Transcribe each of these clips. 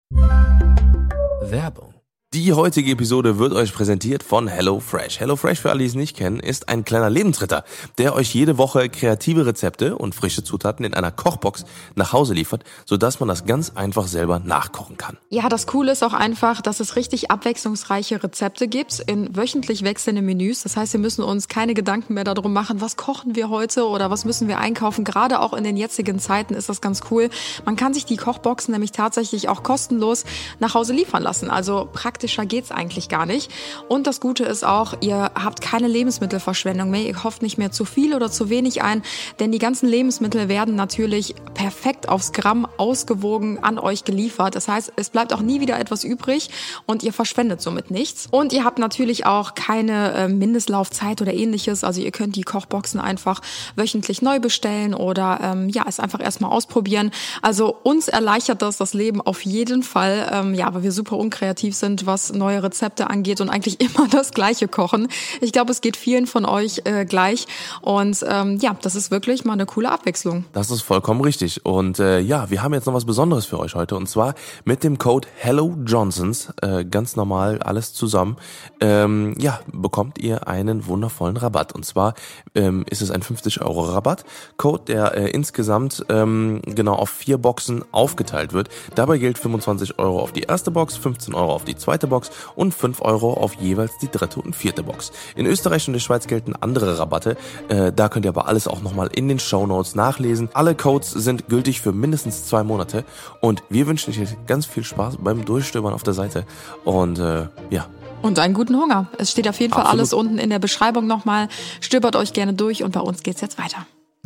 Werbung. Die heutige Episode wird euch präsentiert von HelloFresh. HelloFresh, für alle, die es nicht kennen, ist ein kleiner Lebensretter, der euch jede Woche kreative Rezepte und frische Zutaten in einer Kochbox nach Hause liefert, sodass man das ganz einfach selber nachkochen kann. Ja, das Coole ist auch einfach, dass es richtig abwechslungsreiche Rezepte gibt in wöchentlich wechselnden Menüs. Das heißt, wir müssen uns keine Gedanken mehr darum machen, was kochen wir heute oder was müssen wir einkaufen. Gerade auch in den jetzigen Zeiten ist das ganz cool. Man kann sich die Kochboxen nämlich tatsächlich auch kostenlos nach Hause liefern lassen. Also praktischer geht's eigentlich gar nicht. Und das Gute ist auch, ihr habt keine Lebensmittelverschwendung mehr. Ihr kauft nicht mehr zu viel oder zu wenig ein, denn die ganzen Lebensmittel werden natürlich perfekt aufs Gramm ausgewogen an euch geliefert. Das heißt, es bleibt auch nie wieder etwas übrig und ihr verschwendet somit nichts. Und ihr habt natürlich auch keine Mindestlaufzeit oder ähnliches. Also ihr könnt die Kochboxen einfach wöchentlich neu bestellen oder es einfach erstmal ausprobieren. Also uns erleichtert das Leben auf jeden Fall, weil wir super unkreativ sind, was neue Rezepte angeht und eigentlich immer das Gleiche kochen. Ich glaube, es geht vielen von euch gleich und das ist wirklich mal eine coole Abwechslung. Das ist vollkommen richtig und wir haben jetzt noch was Besonderes für euch heute und zwar mit dem Code HelloJohnsons, ganz normal alles zusammen, bekommt ihr einen wundervollen Rabatt und zwar ist es ein 50 € Rabattcode, der insgesamt auf 4 Boxen aufgeteilt wird. Dabei gilt 25 € auf die erste Box, 15 € auf die zweite Box und 5 € auf jeweils die dritte und vierte Box. In Österreich und der Schweiz gelten andere Rabatte, da könnt ihr aber alles auch nochmal in den Shownotes nachlesen. Alle Codes sind gültig für mindestens 2 Monate und wir wünschen euch ganz viel Spaß beim Durchstöbern auf der Seite und Und einen guten Hunger. Es steht auf jeden Fall Absolut. alles unten in der Beschreibung nochmal. Stöbert euch gerne durch und bei uns geht's jetzt weiter.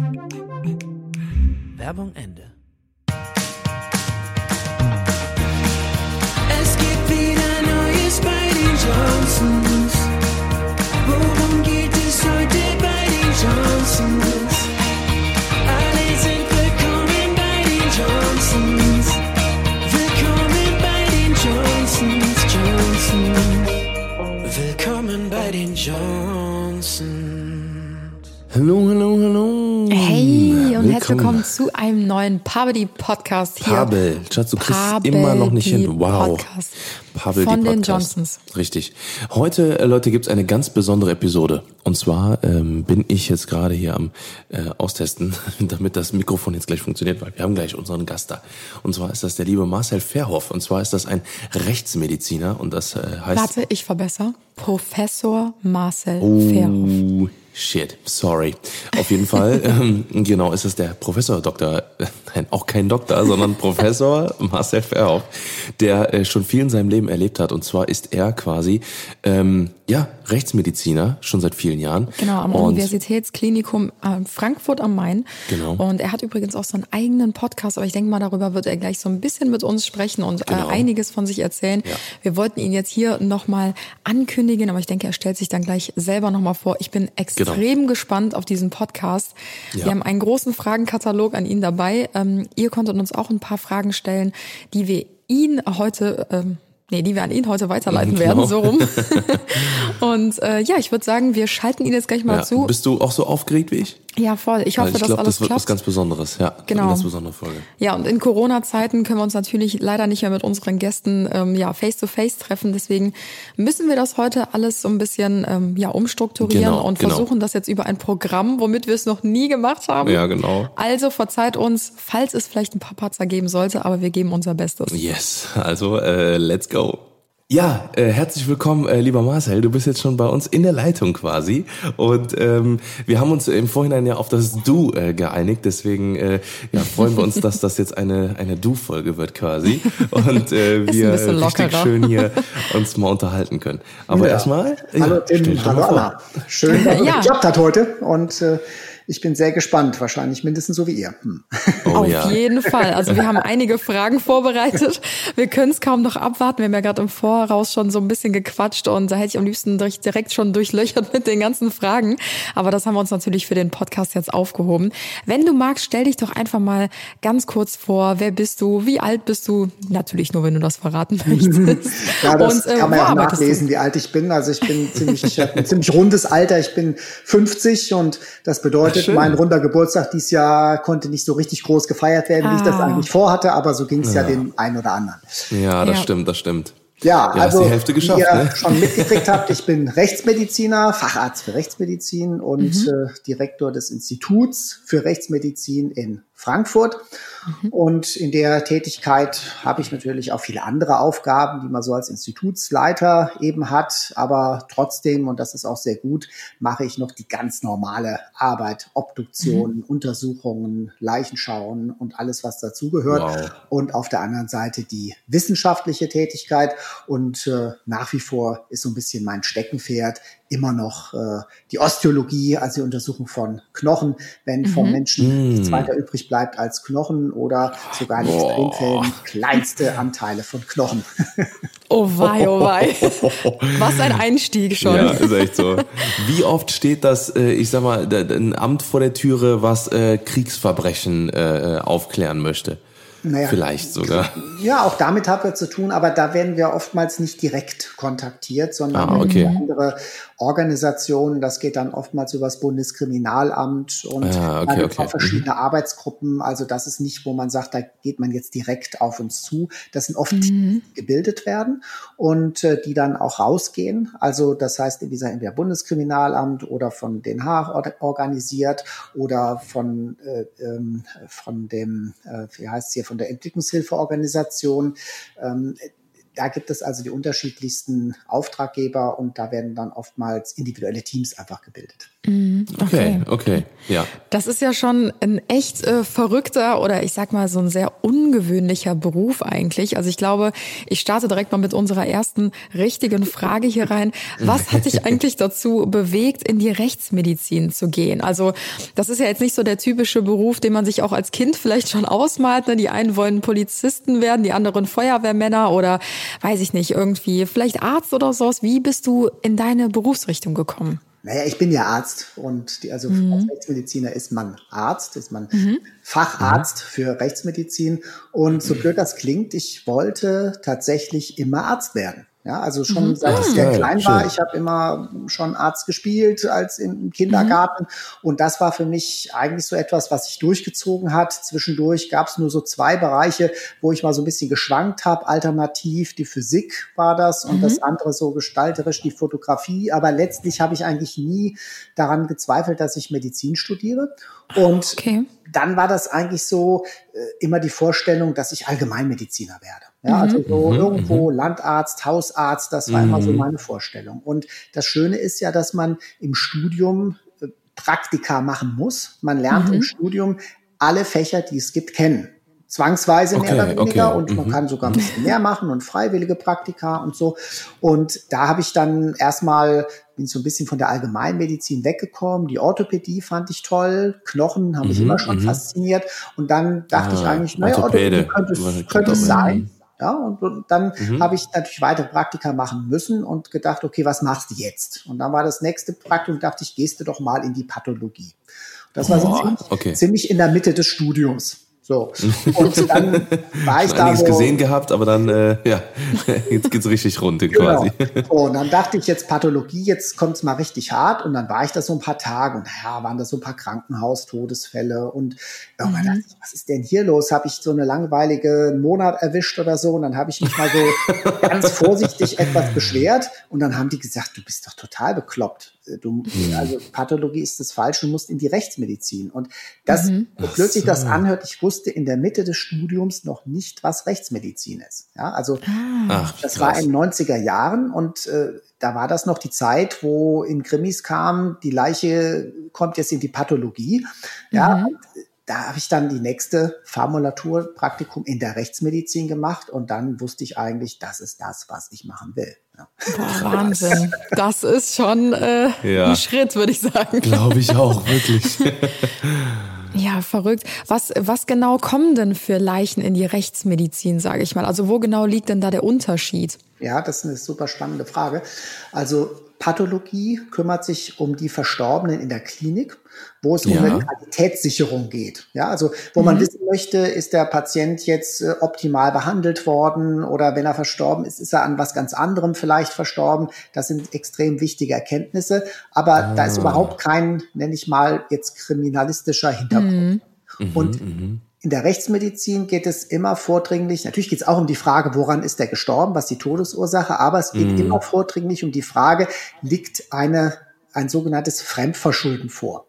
Werbung Ende. Es gibt wieder Neues bei den Johnsons. Worum geht es heute bei den Johnsons? Alle sind willkommen bei den Johnsons. Willkommen bei den Johnsons. Willkommen bei den Johnsons. Hallo. Hey und herzlich willkommen zu einem neuen Pabedi-Podcast hier. Pabel, Schatz, du kriegst es immer noch nicht hin. Wow. Podcast Pabel, von die den Podcast. Johnsons. Richtig. Heute, Leute, gibt's eine ganz besondere Episode. Und zwar bin ich jetzt gerade hier am Austesten, damit das Mikrofon jetzt gleich funktioniert, weil wir haben gleich unseren Gast da. Und zwar ist das der liebe Marcel Verhoff. Und zwar ist das ein Rechtsmediziner und das heißt... Warte, ich verbessere. Professor Marcel Verhoff. Shit, sorry. Auf jeden Fall, ist es der Professor Dr., nein, auch kein Doktor, sondern Professor Marcel Verhoff, der schon viel in seinem Leben erlebt hat. Und zwar ist er quasi, Rechtsmediziner, schon seit vielen Jahren. Genau, am Universitätsklinikum Frankfurt am Main. Genau. Und er hat übrigens auch so einen eigenen Podcast, aber ich denke mal, darüber wird er gleich so ein bisschen mit uns sprechen und einiges von sich erzählen. Ja. Wir wollten ihn jetzt hier nochmal ankündigen, aber ich denke, er stellt sich dann gleich selber nochmal vor. Ich bin extrem gespannt auf diesen Podcast. Ja. Wir haben einen großen Fragenkatalog an ihn dabei. Ihr konntet uns auch ein paar Fragen stellen, die wir an ihn heute weiterleiten werden, so rum. Und ich würde sagen, wir schalten ihn jetzt gleich mal zu. Bist du auch so aufgeregt wie ich? Ja, voll. Ich hoffe, dass alles das wird klappt. was ganz Besonderes. Ja, genau. Eine ganz besondere Folge. Ja, und in Corona-Zeiten können wir uns natürlich leider nicht mehr mit unseren Gästen face-to-face treffen. Deswegen müssen wir das heute alles so ein bisschen umstrukturieren und versuchen das jetzt über ein Programm, womit wir es noch nie gemacht haben. Ja, genau. Also verzeiht uns, falls es vielleicht ein paar Patzer geben sollte, aber wir geben unser Bestes. Yes, also let's go. Ja, herzlich willkommen, lieber Marcel. Du bist jetzt schon bei uns in der Leitung quasi und wir haben uns im Vorhinein ja auf das Du geeinigt. Deswegen freuen wir uns, dass das jetzt eine Du-Folge wird quasi und wir richtig schön hier uns mal unterhalten können. Aber erstmal, hallo Tim, hallo Anna. Schön, dass es geklappt hat heute und ich bin sehr gespannt, wahrscheinlich mindestens so wie ihr. Auf jeden Fall. Also wir haben einige Fragen vorbereitet. Wir können es kaum noch abwarten. Wir haben ja gerade im Voraus schon so ein bisschen gequatscht und da hätte ich am liebsten direkt schon durchlöchert mit den ganzen Fragen. Aber das haben wir uns natürlich für den Podcast jetzt aufgehoben. Wenn du magst, stell dich doch einfach mal ganz kurz vor. Wer bist du? Wie alt bist du? Natürlich nur, wenn du das verraten möchtest. Ja, das kann man ja auch nachlesen, wie alt ich bin. Also ich habe ein ziemlich rundes Alter. Ich bin 50 und das bedeutet, angedeutet, mein runder Geburtstag dieses Jahr konnte nicht so richtig groß gefeiert werden, wie ich das eigentlich vorhatte, aber so ging es ja dem einen oder anderen. Ja, das stimmt, das stimmt. Ja, also hast die Hälfte geschafft, wie ihr ne? schon mitgekriegt habt, ich bin Rechtsmediziner, Facharzt für Rechtsmedizin und Direktor des Instituts für Rechtsmedizin in Frankfurt. Und in der Tätigkeit habe ich natürlich auch viele andere Aufgaben, die man so als Institutsleiter eben hat. Aber trotzdem, und das ist auch sehr gut, mache ich noch die ganz normale Arbeit, Obduktionen, Untersuchungen, Leichenschauen und alles, was dazugehört. Wow. Und auf der anderen Seite die wissenschaftliche Tätigkeit. Und nach wie vor ist so ein bisschen mein Steckenpferd immer noch die Osteologie, also die Untersuchung von Knochen, wenn vom Menschen nichts weiter übrig bleibt als Knochen oder sogar in Extremfällen kleinste Anteile von Knochen. Oh wei, oh wei. Was ein Einstieg schon. Ja, ist echt so. Wie oft steht das, ich sag mal, ein Amt vor der Türe, was Kriegsverbrechen aufklären möchte? Naja, vielleicht sogar. Ja, auch damit haben wir zu tun, aber da werden wir oftmals nicht direkt kontaktiert, sondern andere Organisationen. Das geht dann oftmals über das Bundeskriminalamt und verschiedene Arbeitsgruppen. Also das ist nicht, wo man sagt, da geht man jetzt direkt auf uns zu. Das sind oft Teams, die gebildet werden und die dann auch rausgehen. Also das heißt, wie gesagt, entweder Bundeskriminalamt oder von Den Haag organisiert oder von dem, wie heißt es hier, von der Entwicklungshilfeorganisation. Da gibt es also die unterschiedlichsten Auftraggeber und da werden dann oftmals individuelle Teams einfach gebildet. Okay, ja. Das ist ja schon ein echt verrückter oder ich sag mal so ein sehr ungewöhnlicher Beruf eigentlich. Also ich glaube, ich starte direkt mal mit unserer ersten richtigen Frage hier rein. Was hat dich eigentlich dazu bewegt, in die Rechtsmedizin zu gehen? Also das ist ja jetzt nicht so der typische Beruf, den man sich auch als Kind vielleicht schon ausmalt. Ne? Die einen wollen Polizisten werden, die anderen Feuerwehrmänner oder weiß ich nicht, irgendwie vielleicht Arzt oder sowas. Wie bist du in deine Berufsrichtung gekommen? Naja, ich bin ja Arzt und als Rechtsmediziner ist man Arzt, ist man Facharzt für Rechtsmedizin und so blöd das klingt, ich wollte tatsächlich immer Arzt werden. Ja, also schon seit ich sehr klein war, ich habe immer schon Arzt gespielt als im Kindergarten und das war für mich eigentlich so etwas, was sich durchgezogen hat. Zwischendurch gab es nur so 2 Bereiche, wo ich mal so ein bisschen geschwankt habe. Alternativ die Physik war das und das andere so gestalterisch die Fotografie. Aber letztlich habe ich eigentlich nie daran gezweifelt, dass ich Medizin studiere. Und dann war das eigentlich so immer die Vorstellung, dass ich Allgemeinmediziner werde. Ja, also so irgendwo Landarzt, Hausarzt, das war immer so meine Vorstellung. Und das Schöne ist ja, dass man im Studium Praktika machen muss. Man lernt im Studium alle Fächer, die es gibt, kennen. Zwangsweise mehr oder weniger und man kann sogar ein bisschen mehr machen und freiwillige Praktika und so. Und da habe ich dann bin so ein bisschen von der Allgemeinmedizin weggekommen. Die Orthopädie fand ich toll. Knochen haben mich immer schon fasziniert. Und dann dachte ich eigentlich, naja, Orthopädie könnte es sein. Ja, und dann habe ich natürlich weitere Praktika machen müssen und gedacht, okay, was machst du jetzt? Und dann war das nächste Praktikum, dachte ich, gehst du doch mal in die Pathologie. Das war so ziemlich in der Mitte des Studiums. So. Und dann war ich da einiges gesehen gehabt, aber dann, jetzt geht's richtig runter quasi. So, und dann dachte ich jetzt Pathologie, jetzt kommt's mal richtig hart. Und dann war ich da so ein paar Tage und waren da so ein paar Krankenhaustodesfälle und irgendwann dachte ich, was ist denn hier los? Habe ich so eine langweilige Monat erwischt oder so? Und dann habe ich mich mal so ganz vorsichtig etwas beschwert und dann haben die gesagt, du bist doch total bekloppt. Also Pathologie ist das falsch, du musst in die Rechtsmedizin. Und das, so blöd sich das anhört, ich wusste in der Mitte des Studiums noch nicht, was Rechtsmedizin ist. Ja, also das war in den 90er Jahren und da war das noch die Zeit, wo in Krimis kam, die Leiche kommt jetzt in die Pathologie. Ja, und da habe ich dann die nächste Formulaturpraktikum in der Rechtsmedizin gemacht und dann wusste ich eigentlich, das ist das, was ich machen will. Ja. Boah, Wahnsinn. Das ist schon ein Schritt, würde ich sagen. Glaube ich auch, wirklich. Ja, verrückt. Was genau kommen denn für Leichen in die Rechtsmedizin, sage ich mal? Also wo genau liegt denn da der Unterschied? Ja, das ist eine super spannende Frage. Also Pathologie kümmert sich um die Verstorbenen in der Klinik, wo es um eine Qualitätssicherung geht. Ja, also wo man wissen möchte, ist der Patient jetzt optimal behandelt worden oder wenn er verstorben ist, ist er an was ganz anderem vielleicht verstorben. Das sind extrem wichtige Erkenntnisse. Aber da ist überhaupt kein, nenne ich mal, jetzt kriminalistischer Hintergrund. Und in der Rechtsmedizin geht es immer vordringlich, natürlich geht es auch um die Frage, woran ist der gestorben, was ist die Todesursache, aber es geht immer vordringlich um die Frage, liegt ein sogenanntes Fremdverschulden vor.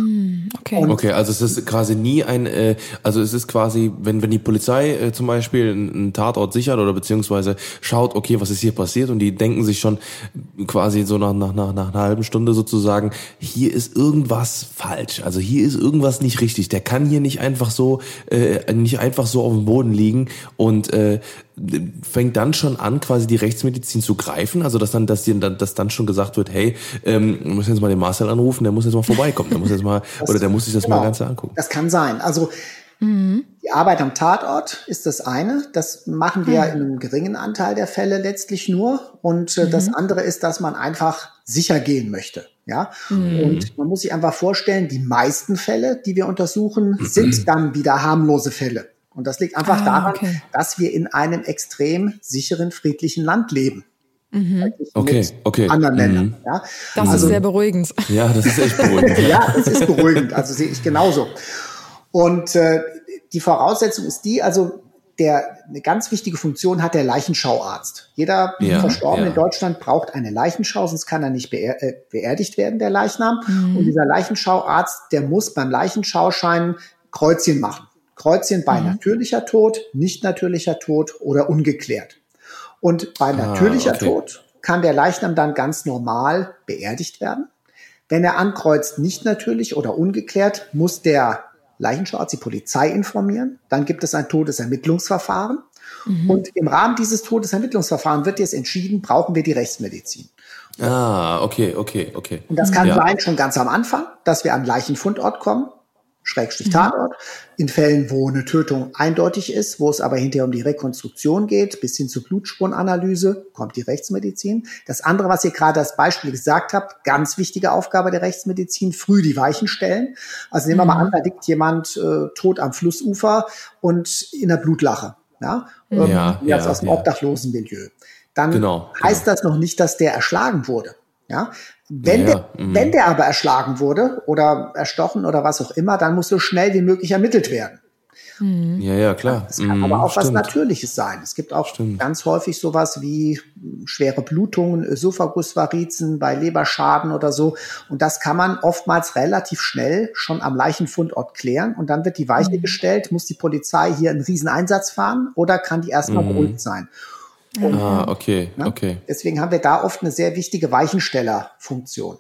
Okay, also es ist quasi nie also es ist quasi, wenn die Polizei zum Beispiel einen Tatort sichert oder beziehungsweise schaut, okay, was ist hier passiert und die denken sich schon quasi so nach einer halben Stunde sozusagen, hier ist irgendwas falsch, also hier ist irgendwas nicht richtig, der kann hier nicht einfach so auf dem Boden liegen und fängt dann schon an, quasi die Rechtsmedizin zu greifen, also dass dann schon gesagt wird, hey, wir müssen jetzt mal den Marcel anrufen, der muss jetzt mal vorbeikommen, der muss sich das mal ganz angucken. Das kann sein. Also die Arbeit am Tatort ist das eine, das machen wir in einem geringen Anteil der Fälle letztlich nur und das andere ist, dass man einfach sicher gehen möchte. Ja, und man muss sich einfach vorstellen, die meisten Fälle, die wir untersuchen, sind dann wieder harmlose Fälle. Und das liegt einfach daran, dass wir in einem extrem sicheren, friedlichen Land leben. Okay. Anderen Ländern. Ja? Das ist sehr beruhigend. Ja, das ist echt beruhigend. Ja, es ist beruhigend. Also sehe ich genauso. Und die Voraussetzung ist die, also eine ganz wichtige Funktion hat der Leichenschauarzt. Jeder Verstorbene in Deutschland braucht eine Leichenschau, sonst kann er nicht beerdigt werden, der Leichnam. Und dieser Leichenschauarzt, der muss beim Leichenschauschein Kreuzchen machen. Kreuzchen bei natürlicher Tod, nicht natürlicher Tod oder ungeklärt. Und bei natürlicher Tod kann der Leichnam dann ganz normal beerdigt werden. Wenn er ankreuzt nicht natürlich oder ungeklärt, muss der Leichenschauarzt die Polizei informieren. Dann gibt es ein Todesermittlungsverfahren. Und im Rahmen dieses Todesermittlungsverfahrens wird jetzt entschieden, brauchen wir die Rechtsmedizin. Okay. Und das kann sein schon ganz am Anfang, dass wir an Leichenfundort kommen. Schrägstrich Tatort, in Fällen, wo eine Tötung eindeutig ist, wo es aber hinterher um die Rekonstruktion geht, bis hin zur Blutspurenanalyse, kommt die Rechtsmedizin. Das andere, was ihr gerade als Beispiel gesagt habt, ganz wichtige Aufgabe der Rechtsmedizin, früh die Weichen stellen. Also nehmen wir mal an, da liegt jemand tot am Flussufer und in der Blutlache, jetzt aus dem Obdachlosenmilieu. Dann heißt das noch nicht, dass der erschlagen wurde. Ja, wenn der aber erschlagen wurde oder erstochen oder was auch immer, dann muss so schnell wie möglich ermittelt werden. Ja, klar. Es kann aber auch was Natürliches sein. Es gibt auch ganz häufig sowas wie schwere Blutungen, Ösophagusvarizen bei Leberschaden oder so. Und das kann man oftmals relativ schnell schon am Leichenfundort klären. Und dann wird die Weiche gestellt, muss die Polizei hier einen Riesen-Einsatz fahren oder kann die erstmal beruhigt sein. Okay. Deswegen haben wir da oft eine sehr wichtige Weichenstellerfunktion.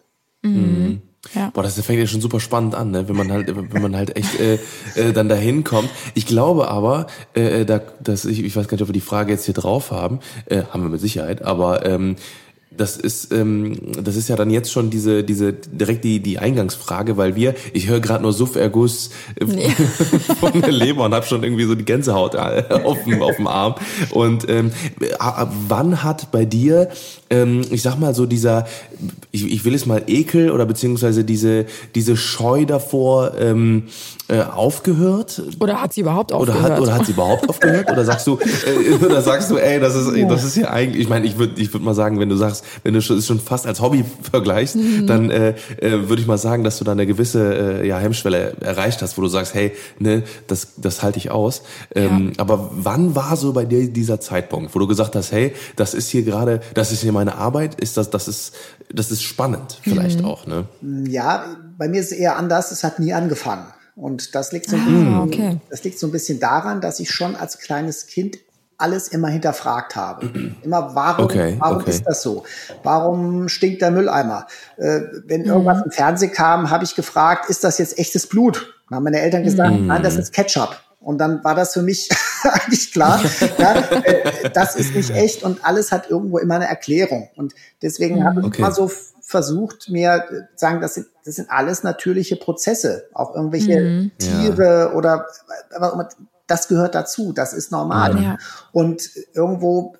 Ja. Boah, das fängt ja schon super spannend an, ne? Wenn man halt echt dann dahin kommt. Ich glaube aber, dass ich weiß gar nicht, ob wir die Frage jetzt hier drauf haben, haben wir mit Sicherheit, aber das ist ja dann jetzt schon diese direkt die Eingangsfrage, weil ich höre gerade nur Suff-Erguss von der Leber und habe schon irgendwie so die Gänsehaut auf dem Arm. Und wann hat bei dir, ich sag mal so dieser, ich will es mal Ekel oder beziehungsweise diese Scheu davor aufgehört? Oder hat sie überhaupt aufgehört? Oder hat sie überhaupt aufgehört? Oder sagst du, ey, das ist ja eigentlich, ich meine, ich würde mal sagen, wenn du es schon fast als Hobby vergleichst, dann würde ich mal sagen, dass du da eine gewisse Hemmschwelle erreicht hast, wo du sagst, hey, ne, das halte ich aus. Aber wann war so bei dir dieser Zeitpunkt, wo du gesagt hast, hey, das ist hier meine Arbeit, das ist spannend vielleicht auch, ne? Ja, bei mir ist es eher anders, es hat nie angefangen. Und das liegt so ein bisschen daran, dass ich schon als kleines Kind alles immer hinterfragt habe. Immer, warum ist das so? Warum stinkt der Mülleimer? Wenn irgendwas im Fernsehen kam, habe ich gefragt, ist das jetzt echtes Blut? Dann haben meine Eltern gesagt, nein, das ist Ketchup. Und dann war das für mich eigentlich klar, das ist nicht echt und alles hat irgendwo immer eine Erklärung. Und deswegen habe ich immer so versucht, mir zu sagen, das sind alles natürliche Prozesse. Auch irgendwelche Tiere oder das gehört dazu, das ist normal. Ja. Und irgendwo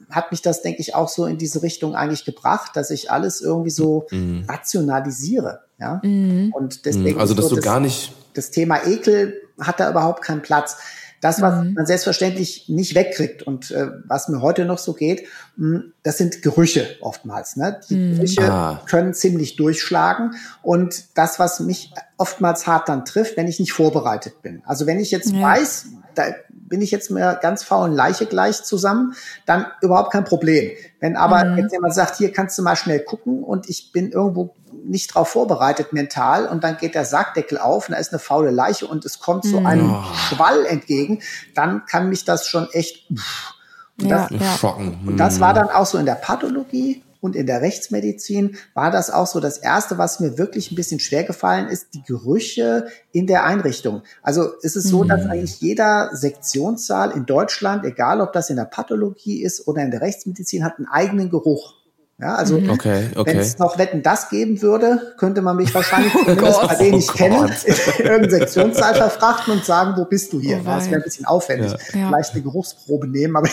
hat mich das, denke ich, auch so in diese Richtung eigentlich gebracht, dass ich alles irgendwie so rationalisiere. Ja? Und deswegen Also, ist dass so du gar nicht, das Thema Ekel hat da überhaupt keinen Platz. Das, was man selbstverständlich nicht wegkriegt und was mir heute noch so geht, das sind Gerüche oftmals. Ne? Die Gerüche können ziemlich durchschlagen und das, was mich oftmals hart dann trifft, wenn ich nicht vorbereitet bin. Also wenn ich jetzt weiß, da bin ich jetzt mit einer ganz faulen Leiche gleich zusammen, dann überhaupt kein Problem. Wenn aber jetzt jemand sagt, hier kannst du mal schnell gucken und ich bin irgendwo nicht drauf vorbereitet mental und dann geht der Sargdeckel auf und da ist eine faule Leiche und es kommt so ein Schwall entgegen, dann kann mich das schon echt schocken. und das war dann auch so in der Pathologie und in der Rechtsmedizin war das auch so das Erste, was mir wirklich ein bisschen schwer gefallen ist, die Gerüche in der Einrichtung. Also es ist so, dass eigentlich jeder Sektionssaal in Deutschland, egal ob das in der Pathologie ist oder in der Rechtsmedizin, hat einen eigenen Geruch. Ja, also wenn es noch Wetten, das geben würde, könnte man mich wahrscheinlich zumindest bei denen ich kenne, in irgendeinen Sektionssaal verfrachten und sagen, wo bist du hier? Das wäre ein bisschen aufwendig. Vielleicht eine Geruchsprobe nehmen, aber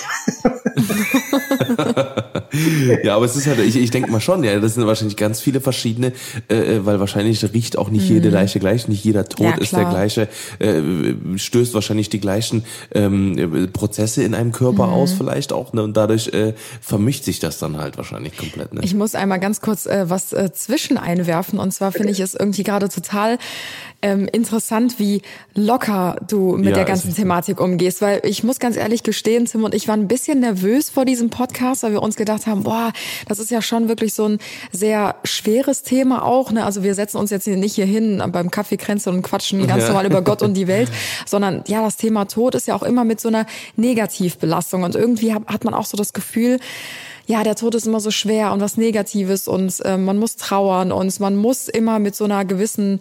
ja, aber es ist halt, ich denke mal schon, ja, das sind wahrscheinlich ganz viele verschiedene, weil wahrscheinlich riecht auch nicht jede Leiche gleich, nicht jeder Tod ist der gleiche, stößt wahrscheinlich die gleichen Prozesse in einem Körper aus vielleicht auch, ne, und dadurch vermischt sich das dann halt wahrscheinlich komplett. Ne? Ich muss einmal ganz kurz was zwischen einwerfen und zwar finde ich es irgendwie gerade total interessant, wie locker du mit der ganzen Thematik umgehst, weil ich muss ganz ehrlich gestehen, Tim und ich waren ein bisschen nervös vor diesem Podcast, weil wir uns gedacht haben, boah, das ist ja schon wirklich so ein sehr schweres Thema auch, ne? Also wir setzen uns jetzt nicht hier hin beim Kaffeekränzchen und quatschen ganz normal über Gott und die Welt, sondern ja, das Thema Tod ist ja auch immer mit so einer Negativbelastung und irgendwie hat man auch so das Gefühl, ja, der Tod ist immer so schwer und was Negatives und man muss trauern und man muss immer mit so einer gewissen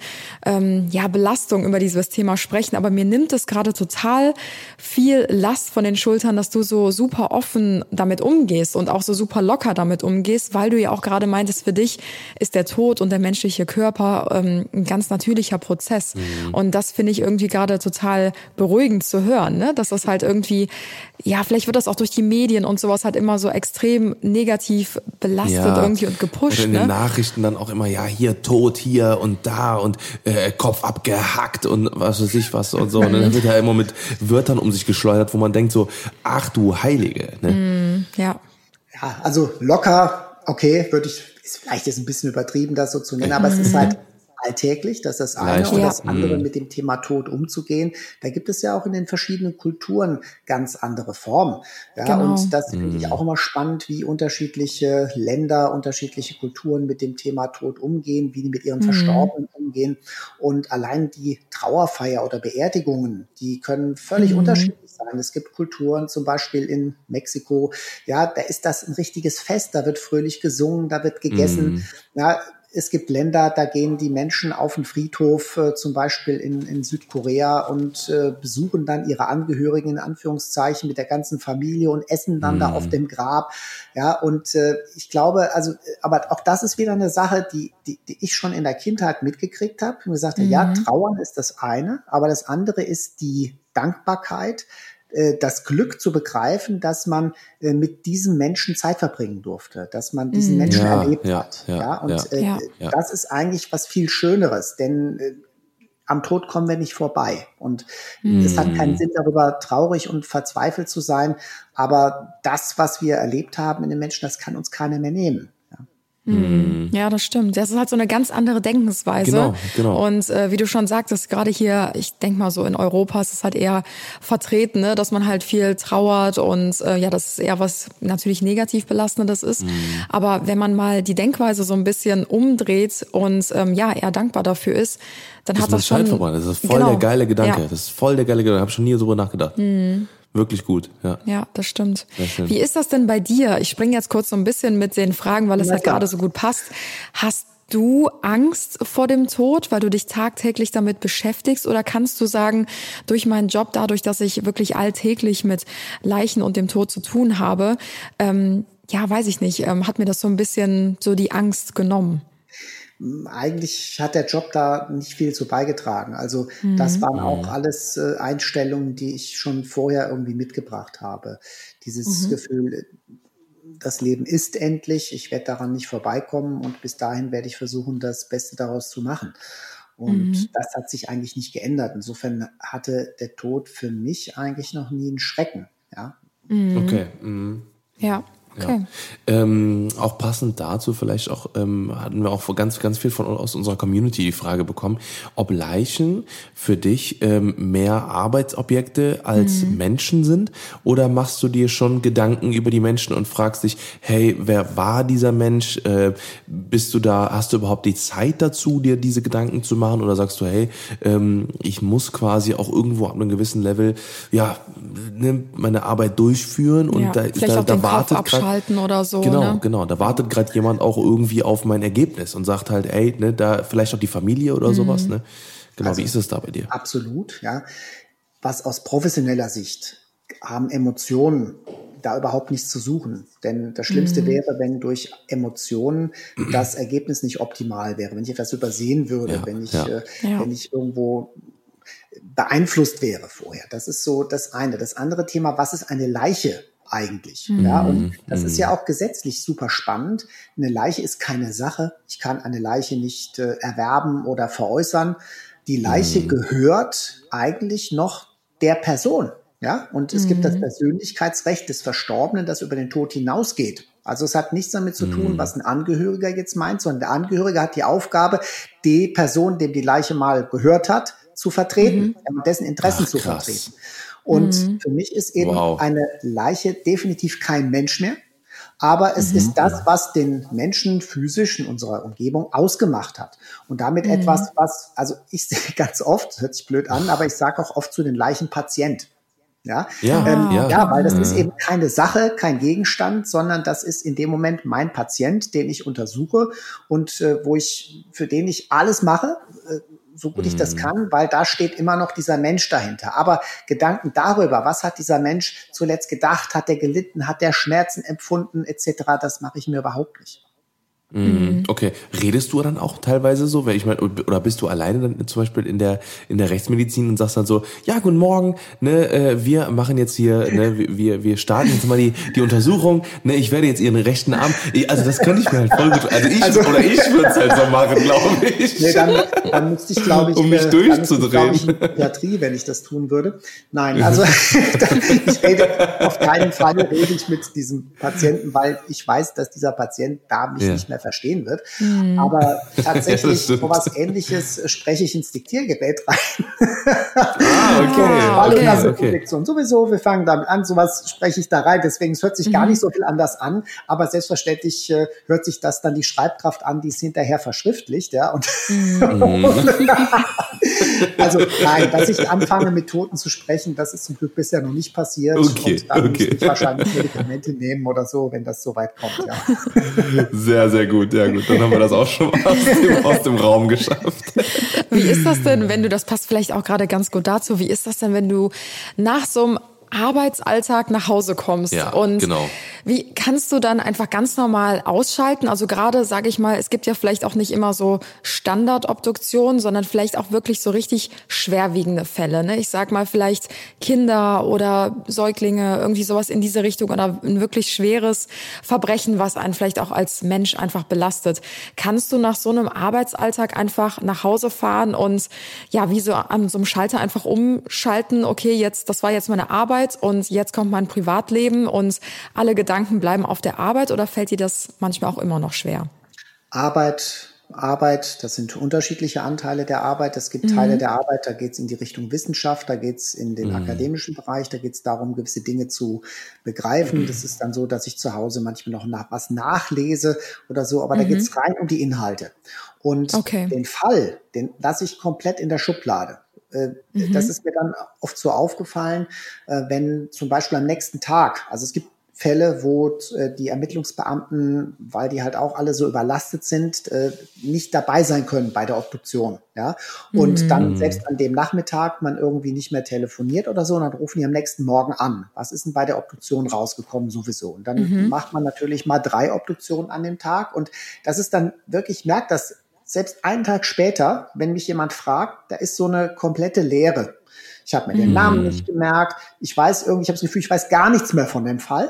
Belastung über dieses Thema sprechen. Aber mir nimmt es gerade total viel Last von den Schultern, dass du so super offen damit umgehst und auch so super locker damit umgehst, weil du ja auch gerade meintest, für dich ist der Tod und der menschliche Körper ein ganz natürlicher Prozess. Und das finde ich irgendwie gerade total beruhigend zu hören, ne? Dass das halt irgendwie, ja, vielleicht wird das auch durch die Medien und sowas halt immer so extrem negativ belastet irgendwie und gepusht. Oder in den Nachrichten dann auch immer, ja, hier Tod, hier und da und Kopf abgehackt und was weiß ich was und so. Und dann wird ja immer mit Wörtern um sich geschleudert, wo man denkt so, ach du Heilige. Ne? Ja, also locker, okay, ist vielleicht jetzt ein bisschen übertrieben, das so zu nennen, aber es ist halt alltäglich, das ist das eine und das andere mit dem Thema Tod umzugehen. Da gibt es ja auch in den verschiedenen Kulturen ganz andere Formen. Ja, und das finde ich auch immer spannend, wie unterschiedliche Länder, unterschiedliche Kulturen mit dem Thema Tod umgehen, wie die mit ihren Verstorbenen umgehen. Und allein die Trauerfeier oder Beerdigungen, die können völlig unterschiedlich sein. Es gibt Kulturen, zum Beispiel in Mexiko, ja, da ist das ein richtiges Fest, da wird fröhlich gesungen, da wird gegessen. Ja, es gibt Länder, da gehen die Menschen auf den Friedhof, zum Beispiel in Südkorea und besuchen dann ihre Angehörigen in Anführungszeichen mit der ganzen Familie und essen dann da auf dem Grab. Ja, und ich glaube, also, aber auch das ist wieder eine Sache, die ich schon in der Kindheit mitgekriegt habe. Und gesagt habe, ja, Trauern ist das eine, aber das andere ist die Dankbarkeit, das Glück zu begreifen, dass man mit diesem Menschen Zeit verbringen durfte, dass man diesen Menschen erlebt hat. Das ist eigentlich was viel Schöneres, denn am Tod kommen wir nicht vorbei. Und es hat keinen Sinn, darüber traurig und verzweifelt zu sein. Aber das, was wir erlebt haben in den Menschen, das kann uns keiner mehr nehmen. Ja, das stimmt. Das ist halt so eine ganz andere Denkensweise. Genau. Und wie du schon sagtest, gerade hier, ich denke mal so in Europa ist es halt eher vertreten, ne, dass man halt viel trauert und das ist eher was natürlich negativ Belastendes ist. Aber wenn man mal die Denkweise so ein bisschen umdreht und eher dankbar dafür ist, dann hat das schon... Das ist voll der geile Gedanke. Ja. Das ist voll der geile Gedanke. Ich habe schon nie darüber nachgedacht. Wirklich gut, ja. Ja, das stimmt. Wie ist das denn bei dir? Ich springe jetzt kurz so ein bisschen mit den Fragen, weil es halt gerade so gut passt. Hast du Angst vor dem Tod, weil du dich tagtäglich damit beschäftigst? Oder kannst du sagen, durch meinen Job, dadurch, dass ich wirklich alltäglich mit Leichen und dem Tod zu tun habe, weiß ich nicht, hat mir das so ein bisschen so die Angst genommen? Eigentlich hat der Job da nicht viel zu beigetragen. Also das waren auch alles Einstellungen, die ich schon vorher irgendwie mitgebracht habe. Dieses Gefühl, das Leben ist endlich, ich werde daran nicht vorbeikommen und bis dahin werde ich versuchen, das Beste daraus zu machen. Und das hat sich eigentlich nicht geändert. Insofern hatte der Tod für mich eigentlich noch nie einen Schrecken. Ja. Okay. Ja. Okay. Ja. Auch passend dazu vielleicht auch hatten wir auch ganz, ganz viel aus unserer Community die Frage bekommen, ob Leichen für dich mehr Arbeitsobjekte als Menschen sind, oder machst du dir schon Gedanken über die Menschen und fragst dich, hey, wer war dieser Mensch? Hast du überhaupt die Zeit dazu, dir diese Gedanken zu machen, oder sagst du, hey, ich muss quasi auch irgendwo ab einem gewissen Level meine Arbeit durchführen und da wartet gerade oder so. Genau. Da wartet gerade jemand auch irgendwie auf mein Ergebnis und sagt halt, ey, da vielleicht auch die Familie oder sowas, ne? Genau, also, wie ist es da bei dir? Absolut, ja. Was aus professioneller Sicht haben Emotionen da überhaupt nichts zu suchen. Denn das Schlimmste wäre, wenn durch Emotionen das Ergebnis nicht optimal wäre. Wenn ich etwas übersehen würde, wenn ich irgendwo beeinflusst wäre vorher. Das ist so das eine. Das andere Thema, was ist eine Leiche eigentlich? Ja, und das ist ja auch gesetzlich super spannend. Eine Leiche ist keine Sache. Ich kann eine Leiche nicht erwerben oder veräußern. Die Leiche gehört eigentlich noch der Person. Ja, und es gibt das Persönlichkeitsrecht des Verstorbenen, das über den Tod hinausgeht. Also es hat nichts damit zu tun, was ein Angehöriger jetzt meint, sondern der Angehörige hat die Aufgabe, die Person, dem die Leiche mal gehört hat, zu vertreten, dessen Interessen zu vertreten. Und für mich ist eben eine Leiche definitiv kein Mensch mehr. Aber es ist das, was den Menschen physisch in unserer Umgebung ausgemacht hat. Und damit etwas, also ich sehe ganz oft, hört sich blöd an, aber ich sage auch oft zu den Leichen Patient. Ja, weil das ist eben keine Sache, kein Gegenstand, sondern das ist in dem Moment mein Patient, den ich untersuche und für den ich alles mache, so gut ich das kann, weil da steht immer noch dieser Mensch dahinter. Aber Gedanken darüber, was hat dieser Mensch zuletzt gedacht, hat er gelitten, hat er Schmerzen empfunden, etc., das mache ich mir überhaupt nicht. Okay, redest du dann auch teilweise so, weil ich meine, oder bist du alleine dann zum Beispiel in der Rechtsmedizin und sagst dann so, ja, guten Morgen, ne, wir machen jetzt hier, ne, wir starten jetzt mal die Untersuchung, ne, ich werde jetzt Ihren rechten Arm, also das könnte ich mir halt voll gut, ich würde es halt so machen, glaube ich. Nee, dann müsste ich, glaube ich, um mich durchzudrehen. In Psychiatrie, wenn ich das tun würde. Nein, also auf keinen Fall rede ich mit diesem Patienten, weil ich weiß, dass dieser Patient da mich nicht mehr verstehen wird. Aber tatsächlich so was Ähnliches spreche ich ins Diktiergerät rein. Okay. Sowieso, wir fangen damit an, sowas spreche ich da rein. Deswegen, es hört sich gar nicht so viel anders an, aber selbstverständlich hört sich das dann die Schreibkraft an, die es hinterher verschriftlicht. Ja? Und also nein, dass ich anfange, mit Toten zu sprechen, das ist zum Glück bisher noch nicht passiert. Okay. Und dann muss ich wahrscheinlich Medikamente nehmen oder so, wenn das so weit kommt. Ja. Sehr, sehr gut, ja gut. Dann haben wir das auch schon mal aus dem Raum geschafft. Wie ist das denn, wenn du, das passt vielleicht auch gerade ganz gut dazu, wie ist das denn, wenn du nach so einem Arbeitsalltag nach Hause kommst? Ja, und genau. Wie kannst du dann einfach ganz normal ausschalten? Also gerade, sage ich mal, es gibt ja vielleicht auch nicht immer so Standardobduktionen, sondern vielleicht auch wirklich so richtig schwerwiegende Fälle. Ne? Ich sag mal vielleicht Kinder oder Säuglinge, irgendwie sowas in diese Richtung oder ein wirklich schweres Verbrechen, was einen vielleicht auch als Mensch einfach belastet. Kannst du nach so einem Arbeitsalltag einfach nach Hause fahren und ja, wie so an so einem Schalter einfach umschalten, okay, das war jetzt meine Arbeit und jetzt kommt mein Privatleben und alle Gedanken bleiben auf der Arbeit, oder fällt dir das manchmal auch immer noch schwer? Arbeit, das sind unterschiedliche Anteile der Arbeit. Es gibt Teile der Arbeit, da geht es in die Richtung Wissenschaft, da geht es in den akademischen Bereich, da geht es darum, gewisse Dinge zu begreifen. Das ist dann so, dass ich zu Hause manchmal noch was nachlese oder so, aber da geht es rein um die Inhalte. Und den Fall, den lasse ich komplett in der Schublade. Das ist mir dann oft so aufgefallen, wenn zum Beispiel am nächsten Tag, also es gibt Fälle, wo die Ermittlungsbeamten, weil die halt auch alle so überlastet sind, nicht dabei sein können bei der Obduktion. Ja? Und dann selbst an dem Nachmittag man irgendwie nicht mehr telefoniert oder so, und dann rufen die am nächsten Morgen an. Was ist denn bei der Obduktion rausgekommen sowieso? Und dann macht man natürlich mal 3 Obduktionen an dem Tag. Und das ist dann wirklich, ich merke das selbst einen Tag später, wenn mich jemand fragt, da ist so eine komplette Leere. Ich habe mir den Namen nicht gemerkt. Ich habe das Gefühl, ich weiß gar nichts mehr von dem Fall.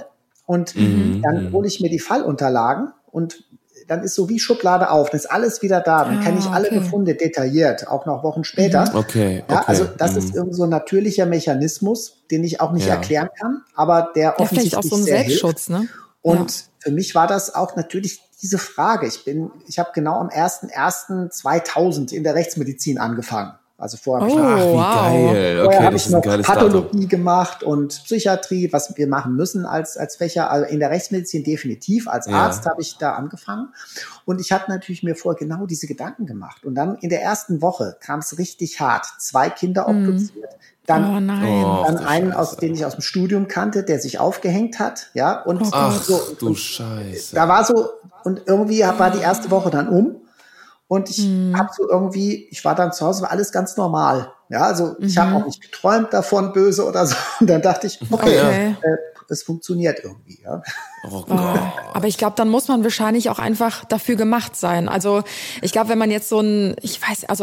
Und dann hole ich mir die Fallunterlagen und dann ist so wie Schublade auf, dann ist alles wieder da. Dann kenne ich alle Befunde detailliert, auch noch Wochen später. Okay. Ja, also das ist irgend so ein natürlicher Mechanismus, den ich auch nicht erklären kann, aber der offensichtlich vielleicht auch so ein sehr Selbstschutz, hilft. ne? Und für mich war das auch natürlich diese Frage. Ich habe genau am 01.01.2000 in der Rechtsmedizin angefangen. Also vorher geil. vorher Okay, habe das ich ist ein noch geiles Pathologie Datum. gemacht und Psychiatrie, was wir machen müssen als Fächer. Also in der Rechtsmedizin definitiv. Als Arzt habe ich da angefangen. Und ich habe natürlich mir vorher genau diese Gedanken gemacht. Und dann in der ersten Woche kam es richtig hart. 2 Kinder obduziert. Dann, dann einen, den ich aus dem Studium kannte, der sich aufgehängt hat. Ja, und Du Scheiße. da war so, und irgendwie war die erste Woche dann um. Und ich habe so irgendwie, ich war dann zu Hause, war alles ganz normal. Ja, also ich habe auch nicht geträumt davon, böse oder so. Und dann dachte ich, okay. Es funktioniert irgendwie. Ja. Oh Gott. Aber ich glaube, dann muss man wahrscheinlich auch einfach dafür gemacht sein. Also ich glaube, wenn man jetzt ich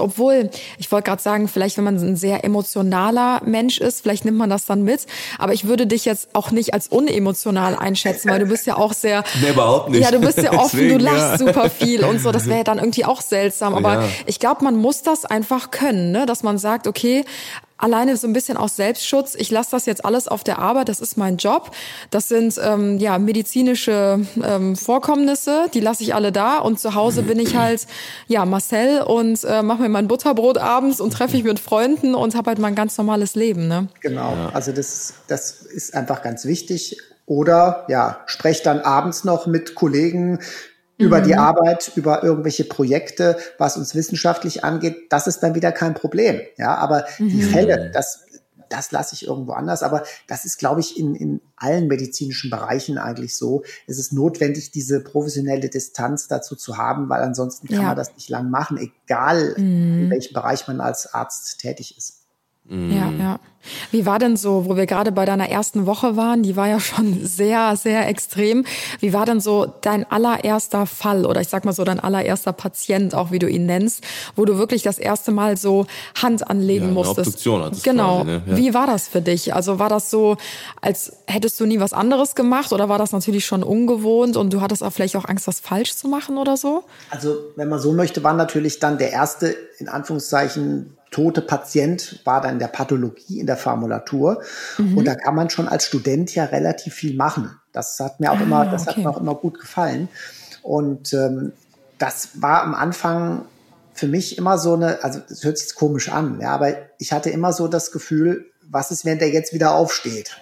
wollte gerade sagen, vielleicht wenn man ein sehr emotionaler Mensch ist, vielleicht nimmt man das dann mit. Aber ich würde dich jetzt auch nicht als unemotional einschätzen, weil du bist ja auch sehr... Nee, überhaupt nicht. Ja, du bist ja offen, Deswegen, du lachst super viel und so. Das wäre ja dann irgendwie auch seltsam. Aber ich glaube, man muss das einfach können, ne? Dass man sagt, okay, alleine so ein bisschen aus Selbstschutz. Ich lasse das jetzt alles auf der Arbeit. Das ist mein Job. Das sind medizinische Vorkommnisse. Die lasse ich alle da. Und zu Hause bin ich halt Marcel und mache mir mein Butterbrot abends und treffe mich mit Freunden und habe halt mein ganz normales Leben. Ne? Genau. Also das ist einfach ganz wichtig. Oder spreche dann abends noch mit Kollegen über die Arbeit, über irgendwelche Projekte, was uns wissenschaftlich angeht, das ist dann wieder kein Problem. Ja, aber die Fälle, das lasse ich irgendwo anders. Aber das ist, glaube ich, in allen medizinischen Bereichen eigentlich so. Es ist notwendig, diese professionelle Distanz dazu zu haben, weil ansonsten kann man das nicht lang machen, egal in welchem Bereich man als Arzt tätig ist. Ja. Wie war denn so, wo wir gerade bei deiner ersten Woche waren, die war ja schon sehr, sehr extrem. Wie war denn so dein allererster Fall oder ich sag mal so dein allererster Patient, auch wie du ihn nennst, wo du wirklich das erste Mal so Hand anlegen musstest? Eine Obduktion hattest genau. Quasi, ne? Ja. Wie war das für dich? Also war das so, als hättest du nie was anderes gemacht oder war das natürlich schon ungewohnt und du hattest auch vielleicht auch Angst, was falsch zu machen oder so? Also, wenn man so möchte, war natürlich dann der erste, in Anführungszeichen, tote Patient war dann in der Pathologie, in der Formulatur. Und da kann man schon als Student ja relativ viel machen. Das hat mir auch immer gut gefallen. Und das war am Anfang für mich immer so also das hört sich jetzt komisch an, ja, aber ich hatte immer so das Gefühl, was ist, wenn der jetzt wieder aufsteht?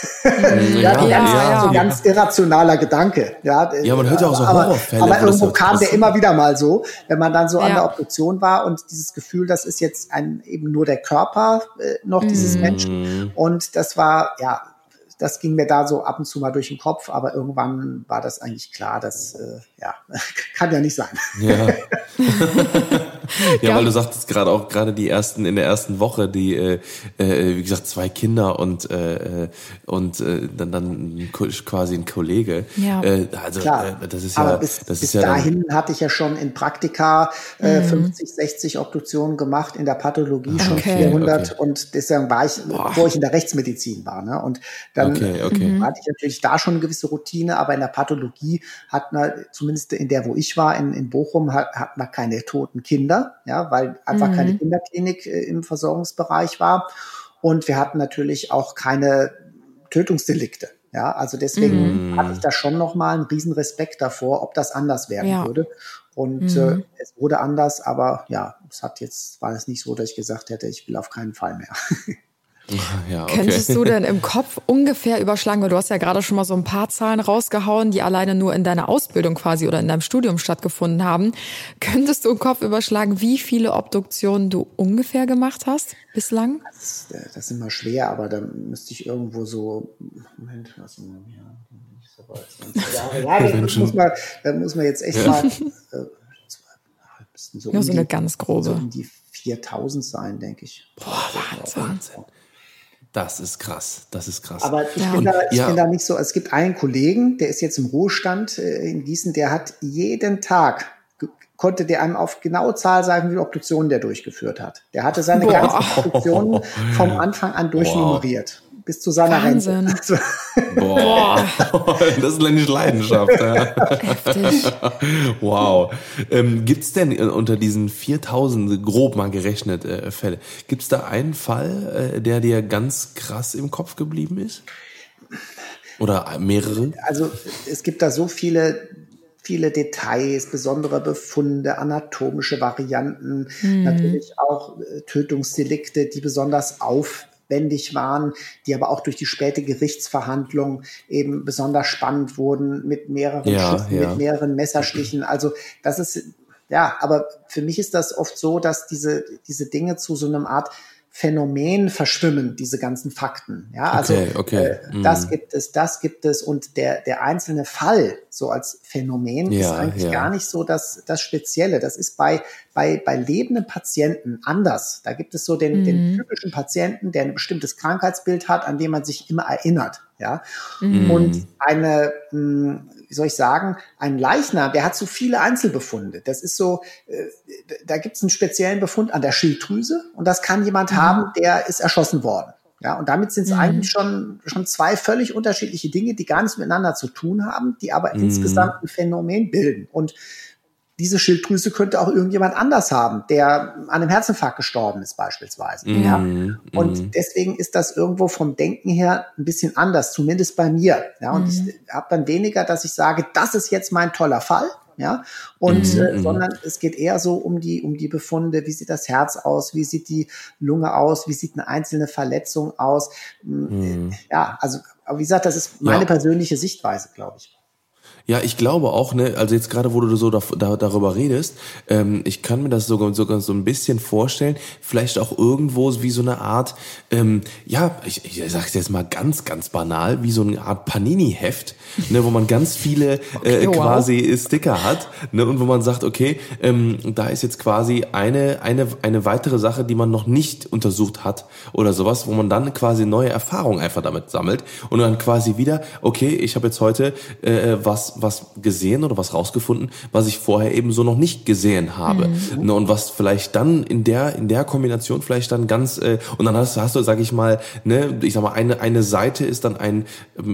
Ganz irrationaler Gedanke. Ja, man hört ja auch so Horrorfälle. Aber irgendwo kam der immer wieder mal so, wenn man dann so an der Obduktion war und dieses Gefühl, das ist jetzt eben nur der Körper noch dieses Menschen. Und das war, das ging mir da so ab und zu mal durch den Kopf, aber irgendwann war das eigentlich klar, dass, kann ja nicht sein. Ja. Weil du sagtest gerade in der ersten Woche, die, wie gesagt, 2 Kinder und dann quasi ein Kollege. Ja. Das ist ja, aber bis dahin hatte ich ja schon in Praktika 50, 60 Obduktionen gemacht, in der Pathologie schon 400 und deswegen war ich, bevor ich in der Rechtsmedizin war, ne? Und dann hatte ich natürlich da schon eine gewisse Routine, aber in der Pathologie hat man, zumindest in der, wo ich war, in Bochum, hat man keine toten Kinder, ja, weil einfach keine Kinderklinik im Versorgungsbereich war. Und wir hatten natürlich auch keine Tötungsdelikte. Ja, also deswegen hatte ich da schon nochmal einen riesen Respekt davor, ob das anders werden würde. Und es wurde anders, aber war es nicht so, dass ich gesagt hätte, ich will auf keinen Fall mehr. Ja, okay. Könntest du denn im Kopf ungefähr überschlagen, weil du hast ja gerade schon mal so ein paar Zahlen rausgehauen, die alleine nur in deiner Ausbildung quasi oder in deinem Studium stattgefunden haben. Könntest du im Kopf überschlagen, wie viele Obduktionen du ungefähr gemacht hast bislang? Das ist immer schwer, aber da müsste ich irgendwo so, da muss man jetzt echt mal, so eine ganz grobe. So um die 4000 sein, denke ich. Wahnsinn. Das ist krass. Aber ich bin da nicht so, es gibt einen Kollegen, der ist jetzt im Ruhestand in Gießen, der hat jeden Tag, konnte der einem auf genaue Zahl sagen, wie viele Obduktionen der durchgeführt hat. Der hatte seine ganzen Obduktionen vom Anfang an durchnummeriert. bis zu seiner Wahnsinn. Rente. Also, Boah, das ist eine Leidenschaft. Ja. Heftig. Wow. Gibt's denn unter diesen 4000 grob mal gerechnet Fälle, gibt's da einen Fall, der dir ganz krass im Kopf geblieben ist? Oder mehrere? also es gibt da so viele Details, besondere Befunde, anatomische Varianten, natürlich auch Tötungsdelikte, die besonders aufwendig waren, die aber auch durch die späte Gerichtsverhandlung eben besonders spannend wurden, mit mehreren Schüssen, mit mehreren Messerstichen. Also das ist, ja, aber für mich ist das oft so, dass diese Dinge zu so einem Art Phänomen verschwimmen, diese ganzen Fakten. Ja, also Okay. das gibt es und der einzelne Fall so als Phänomen ist eigentlich gar nicht so das Spezielle. Das ist bei lebenden Patienten anders. Da gibt es so den typischen Patienten, der ein bestimmtes Krankheitsbild hat, an dem man sich immer erinnert. Ja, und wie soll ich sagen, ein Leichnam, der hat so viele Einzelbefunde. Das ist so, da gibt es einen speziellen Befund an der Schilddrüse und das kann jemand haben, der ist erschossen worden. Ja, und damit sind es eigentlich schon zwei völlig unterschiedliche Dinge, die gar nichts miteinander zu tun haben, die aber insgesamt ein Phänomen bilden. Und diese Schilddrüse könnte auch irgendjemand anders haben, der an einem Herzinfarkt gestorben ist beispielsweise. Ja? Und deswegen ist das irgendwo vom Denken her ein bisschen anders, zumindest bei mir. Ja? Und ich habe dann weniger, dass ich sage, das ist jetzt mein toller Fall. Ja, und sondern es geht eher so um die Befunde, wie sieht das Herz aus, wie sieht die Lunge aus, wie sieht eine einzelne Verletzung aus. Ja, also aber wie gesagt, das ist meine persönliche Sichtweise, glaube ich. Ja, ich glaube auch, ne, also jetzt gerade, wo du so darüber redest, ich kann mir das sogar so ein bisschen vorstellen, vielleicht auch irgendwo wie so eine Art, ich sag's jetzt mal ganz, ganz banal, wie so eine Art Panini-Heft, ne, wo man ganz viele quasi Sticker hat, ne, und wo man sagt, okay, da ist jetzt quasi eine weitere Sache, die man noch nicht untersucht hat oder sowas, wo man dann quasi neue Erfahrungen einfach damit sammelt und dann quasi wieder, okay, ich habe jetzt heute was gesehen oder was rausgefunden, was ich vorher eben so noch nicht gesehen habe. Ne, und was vielleicht dann in der Kombination vielleicht dann ganz, und dann hast du, sag ich mal, ne, ich sag mal, eine Seite ist dann ein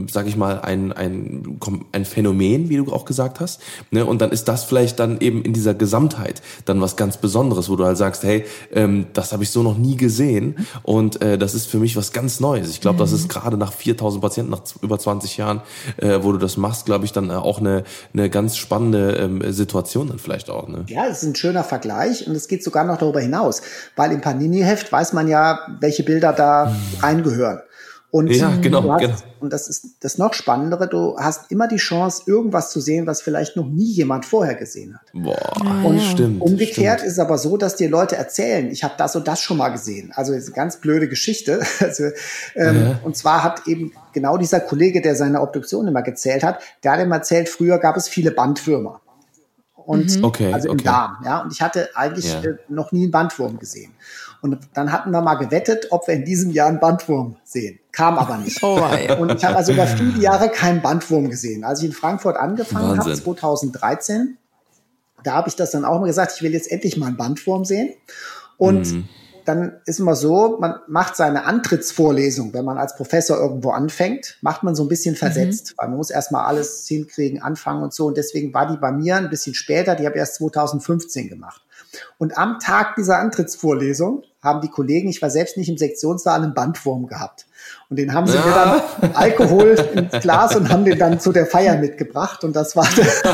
Phänomen, wie du auch gesagt hast, ne, und dann ist das vielleicht dann eben in dieser Gesamtheit dann was ganz Besonderes, wo du halt sagst, hey, das habe ich so noch nie gesehen und das ist für mich was ganz Neues. Ich glaube, das ist gerade nach 4000 Patienten, nach über 20 Jahren, wo du das machst, glaube ich, dann auch eine ganz spannende Situation dann vielleicht auch. Ne? Ja, es ist ein schöner Vergleich und es geht sogar noch darüber hinaus, weil im Panini-Heft weiß man ja, welche Bilder da reingehören. Und und das ist das noch Spannendere, du hast immer die Chance, irgendwas zu sehen, was vielleicht noch nie jemand vorher gesehen hat. Boah, und stimmt. Umgekehrt ist es aber so, dass dir Leute erzählen, ich habe das und das schon mal gesehen. Also das ist eine ganz blöde Geschichte. Also, und zwar hat eben genau dieser Kollege, der seine Obduktion immer gezählt hat, der hat ihm erzählt, früher gab es viele Bandwürmer. Und im Darm, ja. Und ich hatte eigentlich noch nie einen Bandwurm gesehen. Und dann hatten wir mal gewettet, ob wir in diesem Jahr einen Bandwurm sehen. Kam aber nicht. Und ich habe also über viele Jahre keinen Bandwurm gesehen. Als ich in Frankfurt angefangen habe, 2013, da habe ich das dann auch mal gesagt, ich will jetzt endlich mal einen Bandwurm sehen. Und dann ist immer so, man macht seine Antrittsvorlesung, wenn man als Professor irgendwo anfängt, macht man so ein bisschen versetzt, weil man muss erstmal alles hinkriegen, anfangen und so. Und deswegen war die bei mir ein bisschen später, die habe ich erst 2015 gemacht. Und am Tag dieser Antrittsvorlesung haben die Kollegen, ich war selbst nicht im Sektionssaal, einen Bandwurm gehabt. Und den haben sie mir dann Alkohol ins Glas und haben den dann zu der Feier mitgebracht. Und das war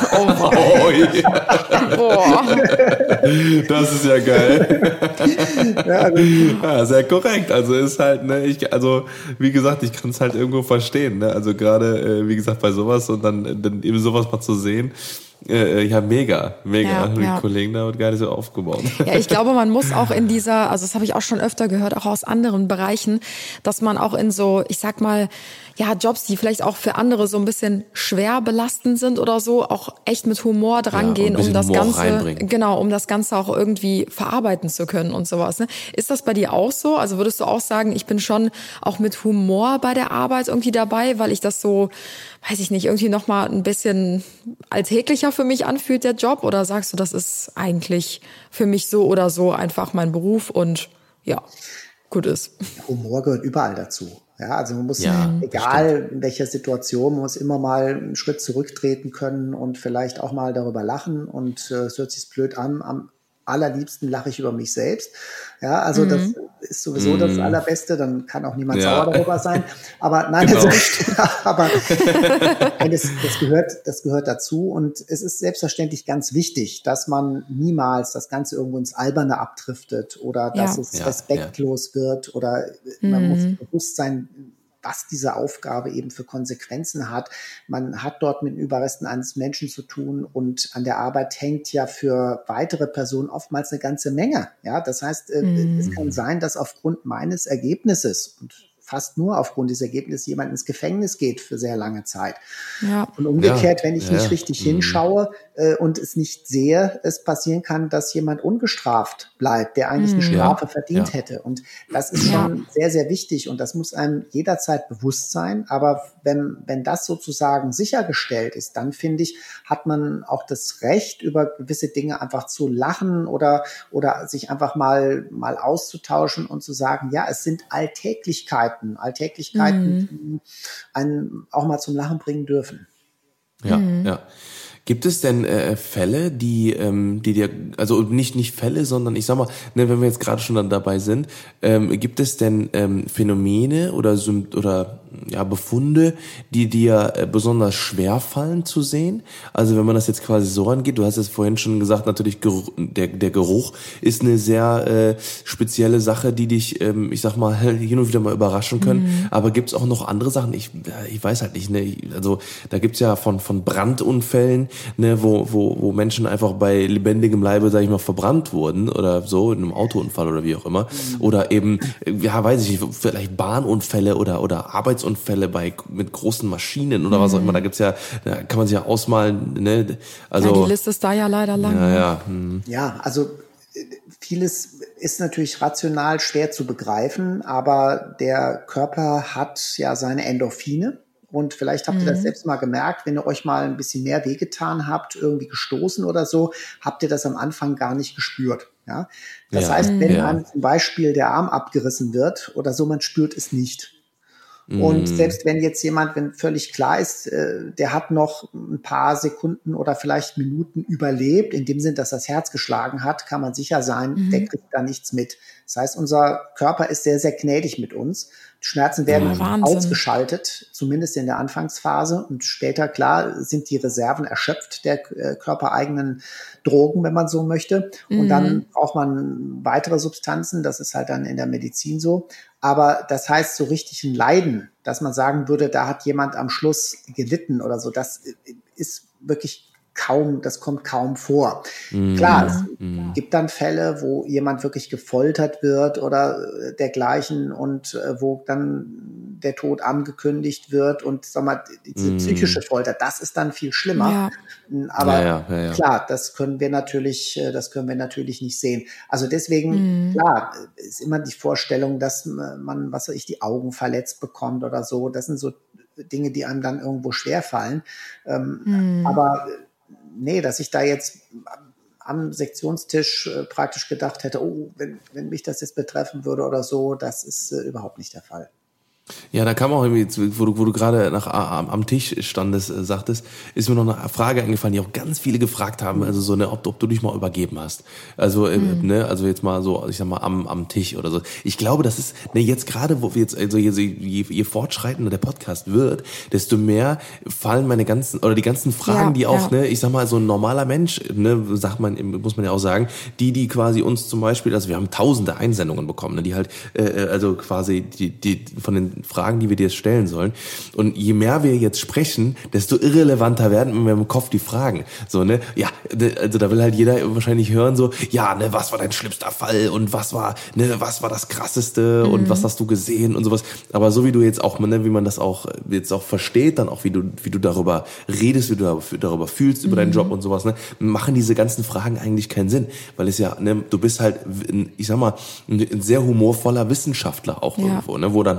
das ist ja geil. Ja, sehr korrekt. Also ist halt, ne, wie gesagt, ich kann es halt irgendwo verstehen. Ne? Also gerade, wie gesagt, bei sowas und dann eben sowas mal zu sehen. Ja, mega. Die Kollegen da wird gar nicht so aufgebaut. Ja, ich glaube, man muss auch in dieser, also das habe ich auch schon öfter gehört, auch aus anderen Bereichen, dass man auch in so, ich sag mal, ja, Jobs, die vielleicht auch für andere so ein bisschen schwer belastend sind oder so, auch echt mit Humor drangehen, um das Ganze, um das Ganze auch irgendwie verarbeiten zu können und sowas. Ne? Ist das bei dir auch so? Also würdest du auch sagen, ich bin schon auch mit Humor bei der Arbeit irgendwie dabei, weil ich das so, weiß ich nicht, irgendwie nochmal ein bisschen alltäglicher für mich anfühlt, der Job? Oder sagst du, das ist eigentlich für mich so oder so einfach mein Beruf und ja, gut ist? Humor gehört überall dazu. Ja, also man muss, Ja, egal in welcher Situation, man muss immer mal einen Schritt zurücktreten können und vielleicht auch mal darüber lachen. Und es hört sich blöd an, am allerliebsten lache ich über mich selbst. Ja, also das ist sowieso das Allerbeste, dann kann auch niemand Ja. sauer darüber sein. Aber nein, Genau. aber das gehört dazu. Und es ist selbstverständlich ganz wichtig, dass man niemals das Ganze irgendwo ins Alberne abdriftet oder dass Ja. es Ja, respektlos wird oder man muss sich bewusst sein, was diese Aufgabe eben für Konsequenzen hat. Man hat dort mit den Überresten eines Menschen zu tun und an der Arbeit hängt ja für weitere Personen oftmals eine ganze Menge. Ja, das heißt, es kann sein, dass aufgrund meines Ergebnisses und fast nur aufgrund des Ergebnisses jemand ins Gefängnis geht für sehr lange Zeit. Ja. Und umgekehrt, Ja, wenn ich ja. nicht richtig hinschaue und es nicht sehe, es passieren kann, dass jemand ungestraft bleibt, der eigentlich eine Strafe verdient Ja. hätte. Und das ist schon sehr, sehr wichtig und das muss einem jederzeit bewusst sein. Aber wenn das sozusagen sichergestellt ist, dann finde ich, hat man auch das Recht, über gewisse Dinge einfach zu lachen oder sich einfach mal auszutauschen und zu sagen, ja, es sind Alltäglichkeiten, die einen auch mal zum Lachen bringen dürfen. Ja, ja. Gibt es denn Fälle, die dir, also nicht Fälle, sondern ich sag mal, ne, wenn wir jetzt gerade schon dann dabei sind, gibt es denn Phänomene oder Befunde, die dir besonders schwer fallen zu sehen? Also wenn man das jetzt quasi so angeht, du hast es vorhin schon gesagt, natürlich der Geruch ist eine sehr spezielle Sache, die dich, ich sag mal, hin und wieder mal überraschen können. Aber gibt's auch noch andere Sachen? Ich weiß halt nicht, ne? Also da gibt's ja von Brandunfällen, ne, wo Menschen einfach bei lebendigem Leibe, sag ich mal, verbrannt wurden oder so, in einem Autounfall oder wie auch immer. Oder eben, ja, weiß ich nicht, vielleicht Bahnunfälle oder Arbeitsunfälle mit großen Maschinen oder was auch immer. Da kann man sich ja ausmalen, ne? Also, Ja, die Liste ist da ja leider lang. ja. Ja, also vieles ist natürlich rational schwer zu begreifen, aber der Körper hat ja seine Endorphine. Und vielleicht habt ihr das selbst mal gemerkt, wenn ihr euch mal ein bisschen mehr wehgetan habt, irgendwie gestoßen oder so, habt ihr das am Anfang gar nicht gespürt. Ja? Das heißt, wenn einem zum Beispiel der Arm abgerissen wird oder so, man spürt es nicht. Und selbst wenn jetzt jemand, wenn völlig klar ist, der hat noch ein paar Sekunden oder vielleicht Minuten überlebt, in dem Sinn, dass das Herz geschlagen hat, kann man sicher sein, der kriegt da nichts mit. Das heißt, unser Körper ist sehr, sehr gnädig mit uns. Schmerzen werden ausgeschaltet, zumindest in der Anfangsphase. Und später, klar, sind die Reserven erschöpft der körpereigenen Drogen, wenn man so möchte. Und dann braucht man weitere Substanzen. Das ist halt dann in der Medizin so. Aber das heißt, so richtig ein Leiden, dass man sagen würde, da hat jemand am Schluss gelitten oder so, das ist wirklich das kommt kaum vor. Klar, es gibt dann Fälle, wo jemand wirklich gefoltert wird oder dergleichen und wo dann der Tod angekündigt wird und sag mal, diese psychische Folter, das ist dann viel schlimmer. Ja. Aber klar, das können wir natürlich nicht sehen. Also deswegen, klar, ist immer die Vorstellung, dass man, was weiß ich, die Augen verletzt bekommt oder so. Das sind so Dinge, die einem dann irgendwo schwerfallen. Aber nee, dass ich da jetzt am Sektionstisch praktisch gedacht hätte, oh, wenn mich das jetzt betreffen würde oder so, das ist überhaupt nicht der Fall. Ja, da kam auch irgendwie, wo du gerade am Tisch standest, sagtest, ist mir noch eine Frage eingefallen, die auch ganz viele gefragt haben, also so eine, ob du dich mal übergeben hast. Also, ne, also jetzt mal so, ich sag mal, am Tisch oder so. Ich glaube, das ist, ne, jetzt gerade, wo wir jetzt, also je fortschreitender der Podcast wird, desto mehr fallen die ganzen Fragen, die auch, ne, ich sag mal, so ein normaler Mensch, ne, muss man ja auch sagen, die quasi uns zum Beispiel, also wir haben tausende Einsendungen bekommen, ne, die halt, also quasi die von den Fragen, die wir dir jetzt stellen sollen. Und je mehr wir jetzt sprechen, desto irrelevanter werden mir im Kopf die Fragen. So, ne? Ja, also da will halt jeder wahrscheinlich hören so, ja, ne, was war dein schlimmster Fall und was war das Krasseste und was hast du gesehen und sowas. Aber so wie du jetzt auch, ne, wie man das auch jetzt auch versteht, dann auch wie du darüber redest, wie du darüber fühlst, über deinen Job und sowas, ne, machen diese ganzen Fragen eigentlich keinen Sinn. Weil es ja, ne, du bist halt, ich sag mal, ein sehr humorvoller Wissenschaftler auch irgendwo, ne, wo dann halt eben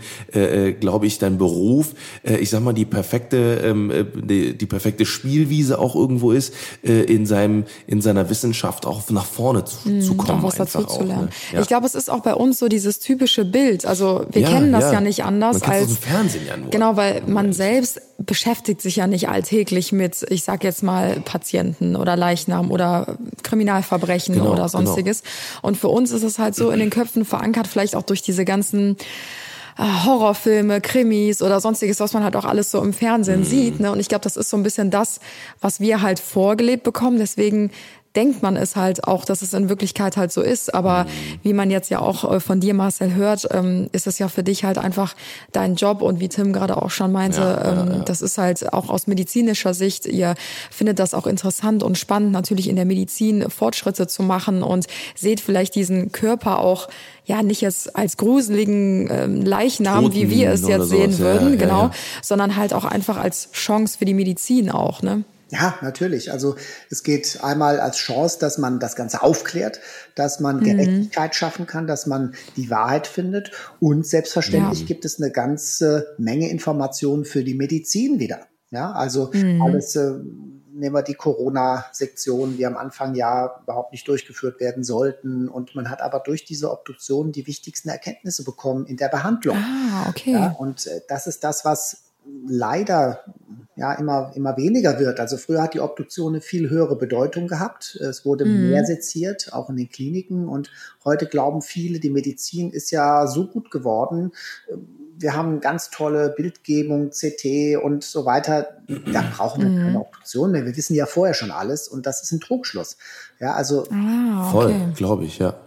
glaube ich, dein Beruf, ich sag mal, die perfekte Spielwiese auch irgendwo ist, in seiner Wissenschaft auch nach vorne zu kommen. Auch was dazu einfach zu auch, lernen. ne? Ja. Ich glaube, es ist auch bei uns so dieses typische Bild. Also wir kennen das ja nicht anders Man kennt's aus als dem Fernsehen ja nur. genau, weil man selbst beschäftigt sich ja nicht alltäglich mit, ich sag jetzt mal, Patienten oder Leichnam oder Kriminalverbrechen Genau, oder sonstiges. Und für uns ist es halt so in den Köpfen verankert, vielleicht auch durch diese ganzen Horrorfilme, Krimis oder sonstiges, was man halt auch alles so im Fernsehen sieht. Ne? Und ich glaube, das ist so ein bisschen das, was wir halt vorgelebt bekommen. Deswegen denkt man es halt auch, dass es in Wirklichkeit halt so ist. Aber wie man jetzt ja auch von dir, Marcel, hört, ist es ja für dich halt einfach dein Job. Und wie Tim gerade auch schon meinte, das ist halt auch aus medizinischer Sicht, ihr findet das auch interessant und spannend, natürlich in der Medizin Fortschritte zu machen und seht vielleicht diesen Körper auch ja nicht jetzt als gruseligen Leichnam, Toten wie wir es oder jetzt sehen sowas, würden, ja, genau, ja. sondern halt auch einfach als Chance für die Medizin auch, ne? Ja, natürlich. Also es geht einmal als Chance, dass man das Ganze aufklärt, dass man Gerechtigkeit schaffen kann, dass man die Wahrheit findet. Und selbstverständlich gibt es eine ganze Menge Informationen für die Medizin wieder. Ja, also alles, nehmen wir die Corona-Sektion, die am Anfang ja überhaupt nicht durchgeführt werden sollten. Und man hat aber durch diese Obduktion die wichtigsten Erkenntnisse bekommen in der Behandlung. Ah, okay. Ja, und das ist das, was leider ja immer weniger wird. Also früher hat die Obduktion eine viel höhere Bedeutung gehabt. Es wurde mehr seziert, auch in den Kliniken. Und heute glauben viele, die Medizin ist ja so gut geworden. Wir haben ganz tolle Bildgebung, CT und so weiter. Da brauchen wir keine Obduktion mehr. Wir wissen ja vorher schon alles und das ist ein Trugschluss. Ja, also Voll, glaube ich, ja.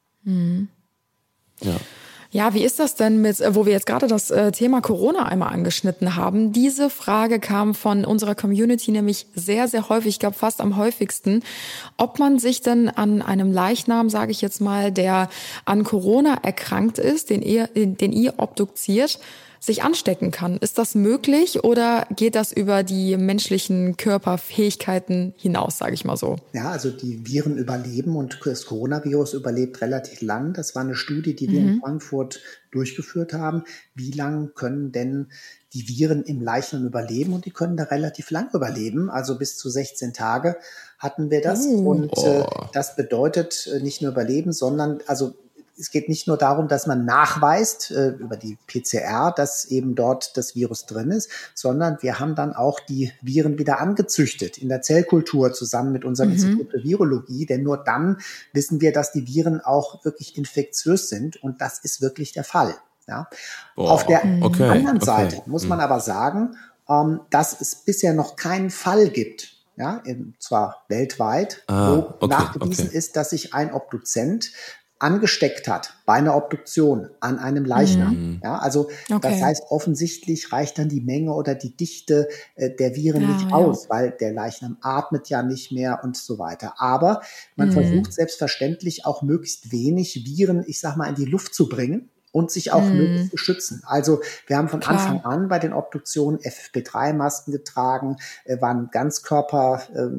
Ja. Ja, wie ist das denn mit, wo wir jetzt gerade das Thema Corona einmal angeschnitten haben? Diese Frage kam von unserer Community nämlich sehr, sehr häufig, ich glaube fast am häufigsten, ob man sich denn an einem Leichnam, sage ich jetzt mal, der an Corona erkrankt ist, den ihr obduziert, sich anstecken kann. Ist das möglich oder geht das über die menschlichen Körperfähigkeiten hinaus, sage ich mal so? ja, also die Viren überleben und das Coronavirus überlebt relativ lang. Das war eine Studie, die wir in Frankfurt durchgeführt haben. Wie lang können denn die Viren im Leichnam überleben? Und die können da relativ lang überleben, also bis zu 16 Tage hatten wir das. Und das bedeutet nicht nur überleben, sondern also es geht nicht nur darum, dass man nachweist über die PCR, dass eben dort das Virus drin ist, sondern wir haben dann auch die Viren wieder angezüchtet in der Zellkultur zusammen mit unserem Institut für Virologie, denn nur dann wissen wir, dass die Viren auch wirklich infektiös sind und das ist wirklich der Fall. Ja. Auf der anderen Seite muss man aber sagen, dass es bisher noch keinen Fall gibt, ja, zwar weltweit, wo nachgewiesen ist, dass sich ein Obduzent angesteckt hat bei einer Obduktion an einem Leichnam. Ja, also das heißt, offensichtlich reicht dann die Menge oder die Dichte der Viren nicht aus, weil der Leichnam atmet ja nicht mehr und so weiter. Aber man versucht selbstverständlich auch möglichst wenig Viren, ich sag mal, in die Luft zu bringen und sich auch möglichst zu schützen. Also wir haben von Anfang an bei den Obduktionen FFP3-Masken getragen, waren Ganzkörper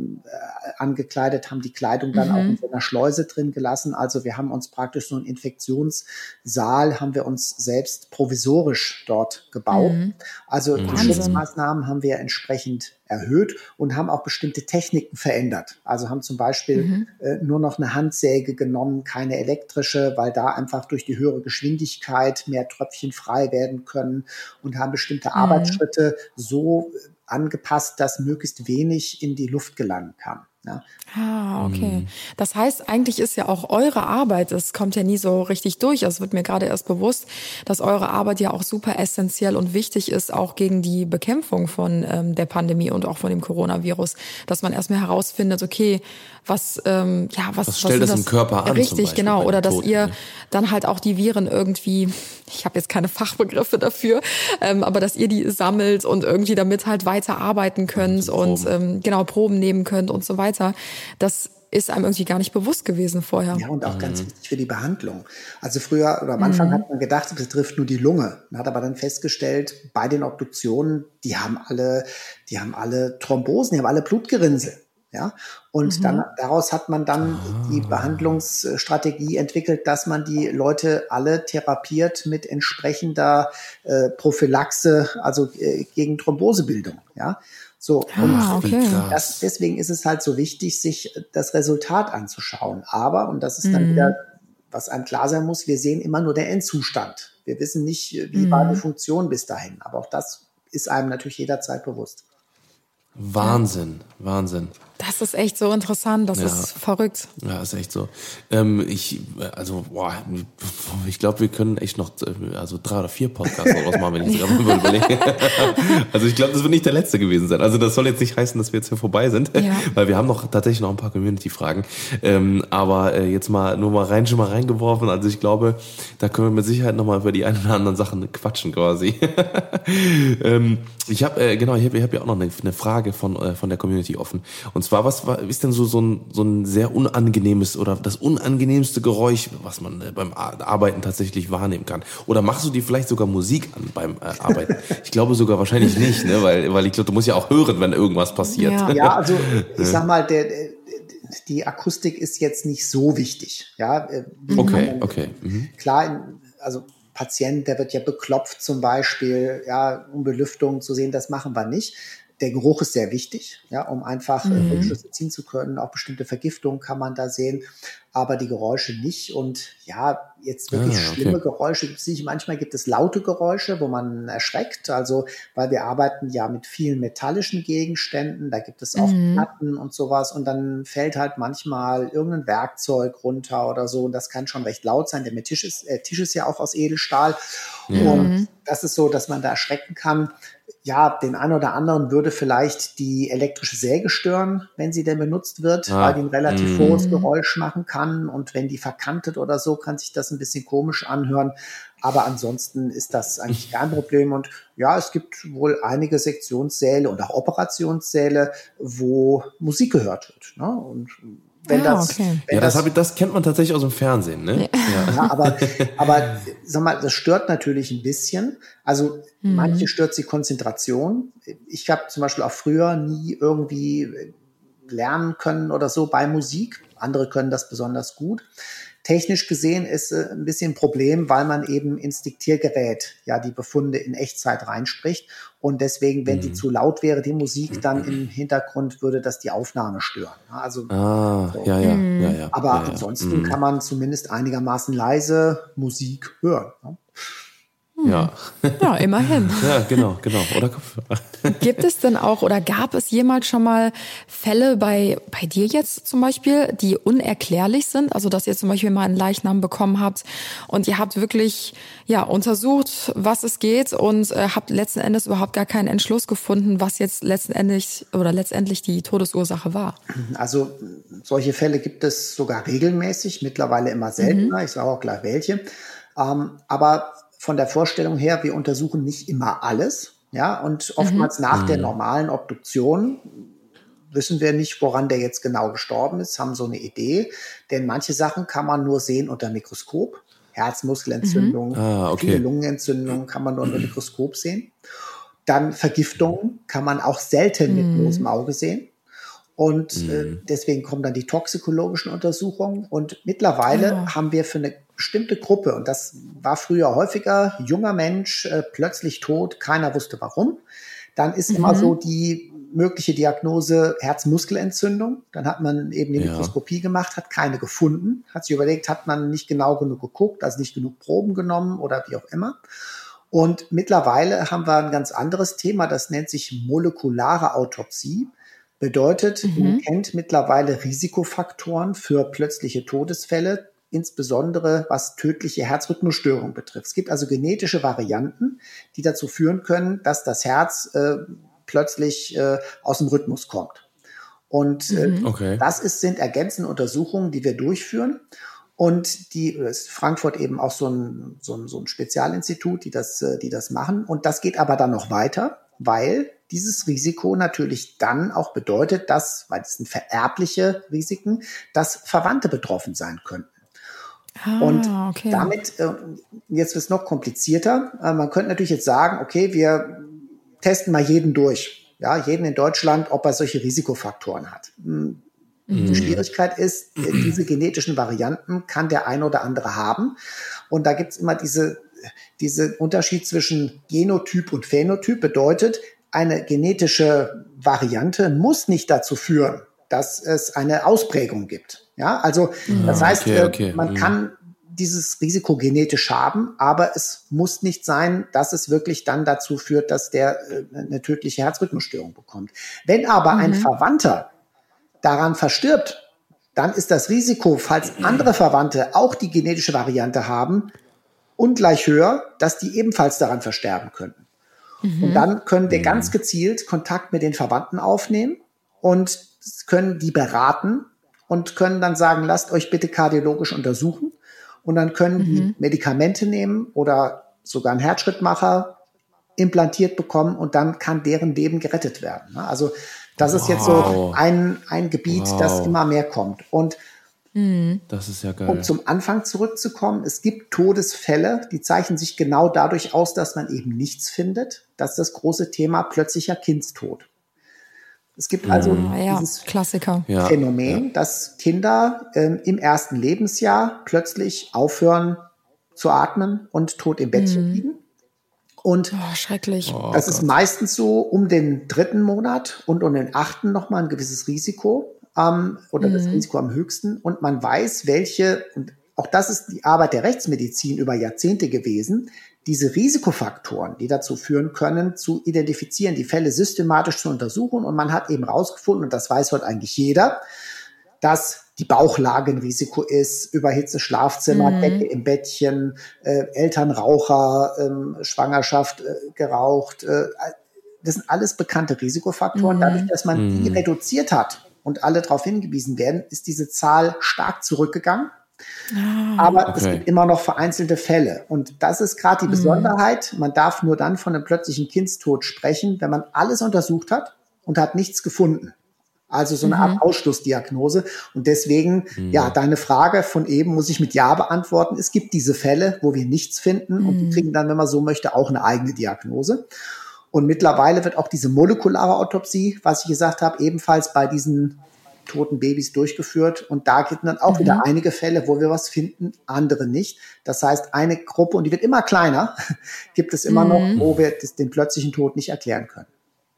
angekleidet, haben die Kleidung dann auch in so einer Schleuse drin gelassen. Also wir haben uns praktisch so einen Infektionssaal, haben wir uns selbst provisorisch dort gebaut. Also die Schutzmaßnahmen haben wir entsprechend erhöht und haben auch bestimmte Techniken verändert. Also haben zum Beispiel nur noch eine Handsäge genommen, keine elektrische, weil da einfach durch die höhere Geschwindigkeit mehr Tröpfchen frei werden können und haben bestimmte Arbeitsschritte so angepasst, dass möglichst wenig in die Luft gelangen kann. Ja. Ah, okay. Das heißt, eigentlich ist ja auch eure Arbeit, es kommt ja nie so richtig durch. Es wird mir gerade erst bewusst, dass eure Arbeit ja auch super essentiell und wichtig ist, auch gegen die Bekämpfung von der Pandemie und auch von dem Coronavirus. Dass man erstmal herausfindet, okay, was stellt das im Körper an? Richtig, zum Beispiel genau. bei Oder den dass Toten, ihr ne? dann halt auch die Viren irgendwie, ich habe jetzt keine Fachbegriffe dafür, aber dass ihr die sammelt und irgendwie damit halt weiter arbeiten könnt und Proben nehmen könnt und so weiter. Das ist einem irgendwie gar nicht bewusst gewesen vorher. Ja, und auch ganz wichtig für die Behandlung. Also früher oder am Anfang hat man gedacht, es betrifft nur die Lunge. Man hat aber dann festgestellt, bei den Obduktionen, die haben alle Thrombosen, die haben alle Blutgerinnsel. Ja, und dann daraus hat man dann die Behandlungsstrategie entwickelt, dass man die Leute alle therapiert mit entsprechender Prophylaxe, also gegen Thrombosebildung. Ja, so Okay. deswegen ist es halt so wichtig, sich das Resultat anzuschauen. Aber, und das ist dann wieder, was einem klar sein muss, wir sehen immer nur den Endzustand. Wir wissen nicht, wie war die Funktion bis dahin. Aber auch das ist einem natürlich jederzeit bewusst. Wahnsinn. Das ist echt so interessant, das ist verrückt. Ja, ist echt so. Ich glaube, wir können echt noch 3 oder 4 Podcasts daraus machen, wenn ich es gerade mal überlege. Also ich glaube, das wird nicht der letzte gewesen sein. Also das soll jetzt nicht heißen, dass wir jetzt hier vorbei sind, weil wir haben tatsächlich noch ein paar Community-Fragen. Aber jetzt schon mal reingeworfen. Also ich glaube, da können wir mit Sicherheit noch mal über die ein oder anderen Sachen quatschen quasi. Ich habe ja auch noch eine Frage von der Community offen. Und zwar, was ist denn so ein sehr unangenehmes oder das unangenehmste Geräusch, was man beim Arbeiten tatsächlich wahrnehmen kann? Oder machst du dir vielleicht sogar Musik an beim Arbeiten? Ich glaube sogar wahrscheinlich nicht, ne? Weil ich glaube, du musst ja auch hören, wenn irgendwas passiert. Ja, also ich sag mal, die Akustik ist jetzt nicht so wichtig. Ja, Okay. Klar, also Patient, der wird ja beklopft zum Beispiel, ja, um Belüftung zu sehen, das machen wir nicht. Der Geruch ist sehr wichtig, ja, um einfach Rückschlüsse ziehen zu können. Auch bestimmte Vergiftungen kann man da sehen, aber die Geräusche nicht. Und ja, jetzt wirklich schlimme Geräusche gibt es nicht. Manchmal gibt es laute Geräusche, wo man erschreckt. Also, weil wir arbeiten ja mit vielen metallischen Gegenständen, da gibt es auch Platten und sowas. Und dann fällt halt manchmal irgendein Werkzeug runter oder so. Und das kann schon recht laut sein. Der Tisch ist ja auch aus Edelstahl. Und das ist so, dass man da erschrecken kann. Ja, den einen oder anderen würde vielleicht die elektrische Säge stören, wenn sie denn benutzt wird, weil die ein relativ hohes Geräusch machen kann. Und wenn die verkantet oder so, kann sich das ein bisschen komisch anhören. Aber ansonsten ist das eigentlich kein Problem. Und ja, es gibt wohl einige Sektionssäle und auch Operationssäle, wo Musik gehört wird. Ne? Und das kennt man tatsächlich aus dem Fernsehen, ne? Ja, aber sag mal, das stört natürlich ein bisschen. Also manche stört die Konzentration. Ich habe zum Beispiel auch früher nie irgendwie lernen können oder so bei Musik. Andere können das besonders gut. Technisch gesehen ist ein bisschen ein Problem, weil man eben ins Diktiergerät ja die Befunde in Echtzeit reinspricht. Und deswegen, wenn die zu laut wäre, die Musik, dann im Hintergrund würde das die Aufnahme stören. Also, ja. Aber ansonsten kann man zumindest einigermaßen leise Musik hören. Ne? Ja. Ja, immerhin. Ja, genau. Oder Kopfhörer. Gibt es denn auch oder gab es jemals schon mal Fälle bei dir jetzt zum Beispiel, die unerklärlich sind? Also, dass ihr zum Beispiel mal einen Leichnam bekommen habt und ihr habt wirklich untersucht, was es geht und habt letzten Endes überhaupt gar keinen Entschluss gefunden, was jetzt letztendlich die Todesursache war? Also, solche Fälle gibt es sogar regelmäßig, mittlerweile immer seltener. Ich sage auch gleich welche. Aber von der Vorstellung her, wir untersuchen nicht immer alles, ja, und oftmals nach der normalen Obduktion wissen wir nicht, woran der jetzt genau gestorben ist, haben so eine Idee, denn manche Sachen kann man nur sehen unter Mikroskop. Herzmuskelentzündung, viele Lungenentzündungen kann man nur unter Mikroskop sehen. Dann Vergiftungen kann man auch selten mit bloßem Auge sehen. Und deswegen kommen dann die toxikologischen Untersuchungen. Und mittlerweile haben wir für eine bestimmte Gruppe, und das war früher häufiger, junger Mensch, plötzlich tot, keiner wusste warum. Dann ist immer so die mögliche Diagnose Herzmuskelentzündung. Dann hat man eben die Mikroskopie gemacht, hat keine gefunden, hat sich überlegt, hat man nicht genau genug geguckt, also nicht genug Proben genommen oder wie auch immer. Und mittlerweile haben wir ein ganz anderes Thema, das nennt sich molekulare Autopsie. Bedeutet, man kennt mittlerweile Risikofaktoren für plötzliche Todesfälle, insbesondere was tödliche Herzrhythmusstörungen betrifft. Es gibt also genetische Varianten, die dazu führen können, dass das Herz plötzlich aus dem Rhythmus kommt. Und das sind ergänzende Untersuchungen, die wir durchführen. Und ist Frankfurt eben auch so ein Spezialinstitut, die das machen. Und das geht aber dann noch weiter, weil dieses Risiko natürlich dann auch bedeutet, weil es sind vererbliche Risiken, dass Verwandte betroffen sein könnten. Und damit, jetzt wird es noch komplizierter. Man könnte natürlich jetzt sagen, okay, wir testen mal jeden durch. ja, jeden in Deutschland, ob er solche Risikofaktoren hat. Die Schwierigkeit ist, diese genetischen Varianten kann der ein oder andere haben. Und da gibt's immer diese Unterschied zwischen Genotyp und Phänotyp. Bedeutet, eine genetische Variante muss nicht dazu führen, dass es eine Ausprägung gibt. Ja, also das heißt, man kann dieses Risiko genetisch haben, aber es muss nicht sein, dass es wirklich dann dazu führt, dass der eine tödliche Herzrhythmusstörung bekommt. Wenn aber ein Verwandter daran verstirbt, dann ist das Risiko, falls andere Verwandte auch die genetische Variante haben, ungleich höher, dass die ebenfalls daran versterben könnten. Und dann können wir ganz gezielt Kontakt mit den Verwandten aufnehmen und können die beraten und können dann sagen, lasst euch bitte kardiologisch untersuchen. Und dann können die Medikamente nehmen oder sogar einen Herzschrittmacher implantiert bekommen und dann kann deren Leben gerettet werden. Also das ist jetzt so ein Gebiet, das immer mehr kommt. Und das ist ja geil. um zum Anfang zurückzukommen, es gibt Todesfälle, die zeichnen sich genau dadurch aus, dass man eben nichts findet. Das ist das große Thema plötzlicher Kindstod. Es gibt also dieses Klassiker. Phänomen, dass Kinder im ersten Lebensjahr plötzlich aufhören zu atmen und tot im Bettchen liegen. Und schrecklich. das ist meistens so um den 3. Monat und um den 8. nochmal ein gewisses Risiko oder das Risiko am höchsten. Und man weiß, und auch das ist die Arbeit der Rechtsmedizin über Jahrzehnte gewesen, diese Risikofaktoren, die dazu führen können, zu identifizieren, die Fälle systematisch zu untersuchen. Und man hat eben rausgefunden, und das weiß heute eigentlich jeder, dass die Bauchlage ein Risiko ist, überhitzte Schlafzimmer, Decke im Bettchen, Elternraucher, Schwangerschaft geraucht. Das sind alles bekannte Risikofaktoren. Dadurch, dass man die reduziert hat und alle darauf hingewiesen werden, ist diese Zahl stark zurückgegangen. Aber es gibt immer noch vereinzelte Fälle. Und das ist gerade die Besonderheit. Man darf nur dann von einem plötzlichen Kindstod sprechen, wenn man alles untersucht hat und hat nichts gefunden. Also so eine Art Ausschlussdiagnose. Und deswegen, deine Frage von eben muss ich mit Ja beantworten. Es gibt diese Fälle, wo wir nichts finden und die kriegen dann, wenn man so möchte, auch eine eigene Diagnose. Und mittlerweile wird auch diese molekulare Autopsie, was ich gesagt habe, ebenfalls bei diesen toten Babys durchgeführt. Und da gibt es dann auch wieder einige Fälle, wo wir was finden, andere nicht. Das heißt, eine Gruppe, und die wird immer kleiner, gibt es immer noch, wo wir den plötzlichen Tod nicht erklären können.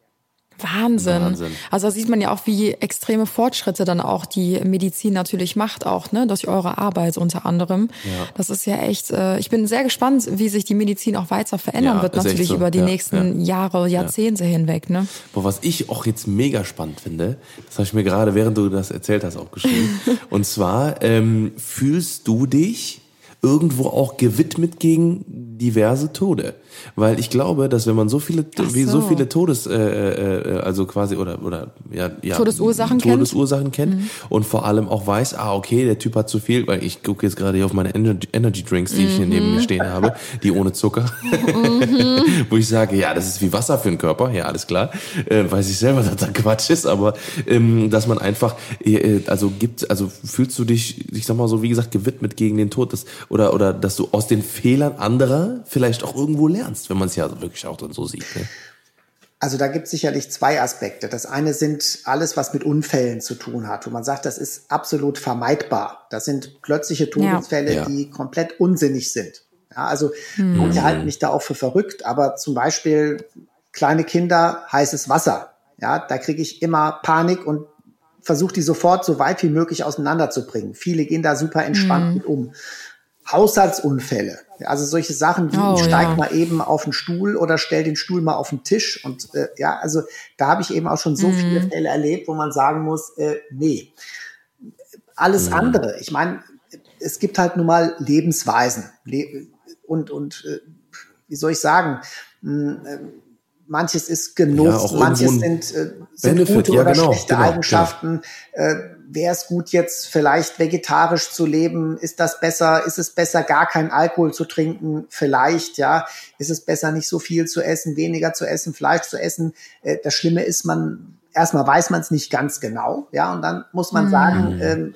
Wahnsinn. Also da sieht man ja auch, wie extreme Fortschritte dann auch die Medizin natürlich macht, auch durch eure Arbeit unter anderem. Ja. Das ist ja echt, ich bin sehr gespannt, wie sich die Medizin auch weiter verändern wird, natürlich so, über die nächsten Jahre, Jahrzehnte hinweg. Ne? Boah, was ich auch jetzt mega spannend finde, das habe ich mir gerade, während du das erzählt hast, auch geschrieben. Und zwar, fühlst du dich irgendwo auch gewidmet gegen diverse Tode? Weil ich glaube, dass wenn man so viele also quasi oder Todesursachen kennt und vor allem auch weiß, okay, der Typ hat zu viel, weil ich gucke jetzt gerade hier auf meine Energy Drinks, die ich hier neben mir stehen habe, die ohne Zucker, wo ich sage, ja, das ist wie Wasser für den Körper, ja, alles klar, weiß ich selber, dass das Quatsch ist, aber dass man einfach, fühlst du dich, ich sag mal so, wie gesagt, gewidmet gegen den Tod, oder dass du aus den Fehlern anderer vielleicht auch irgendwo lernst, wenn man es ja wirklich auch dann so sieht. Ne? Also da gibt es sicherlich zwei Aspekte. Das eine sind alles, was mit Unfällen zu tun hat, wo man sagt, das ist absolut vermeidbar. Das sind plötzliche Todesfälle, die komplett unsinnig sind. Ja, also manche halten mich da auch für verrückt, aber zum Beispiel kleine Kinder, heißes Wasser. Ja, da kriege ich immer Panik und versuche die sofort so weit wie möglich auseinanderzubringen. Viele gehen da super entspannt mit um. Haushaltsunfälle, also solche Sachen wie ich steig mal eben auf den Stuhl oder stell den Stuhl mal auf den Tisch und also da habe ich eben auch schon so viele Fälle erlebt, wo man sagen muss, nee. Alles andere, ich meine, es gibt halt nun mal Lebensweisen und wie soll ich sagen, manches ist Genuss, manches sind gute oder schlechte Eigenschaften. Wäre es gut, jetzt vielleicht vegetarisch zu leben? Ist das besser? Ist es besser, gar keinen Alkohol zu trinken? Vielleicht, ja. Ist es besser, nicht so viel zu essen, weniger zu essen, Fleisch zu essen? Das Schlimme ist, erstmal weiß man es nicht ganz genau, ja. Und dann muss man sagen,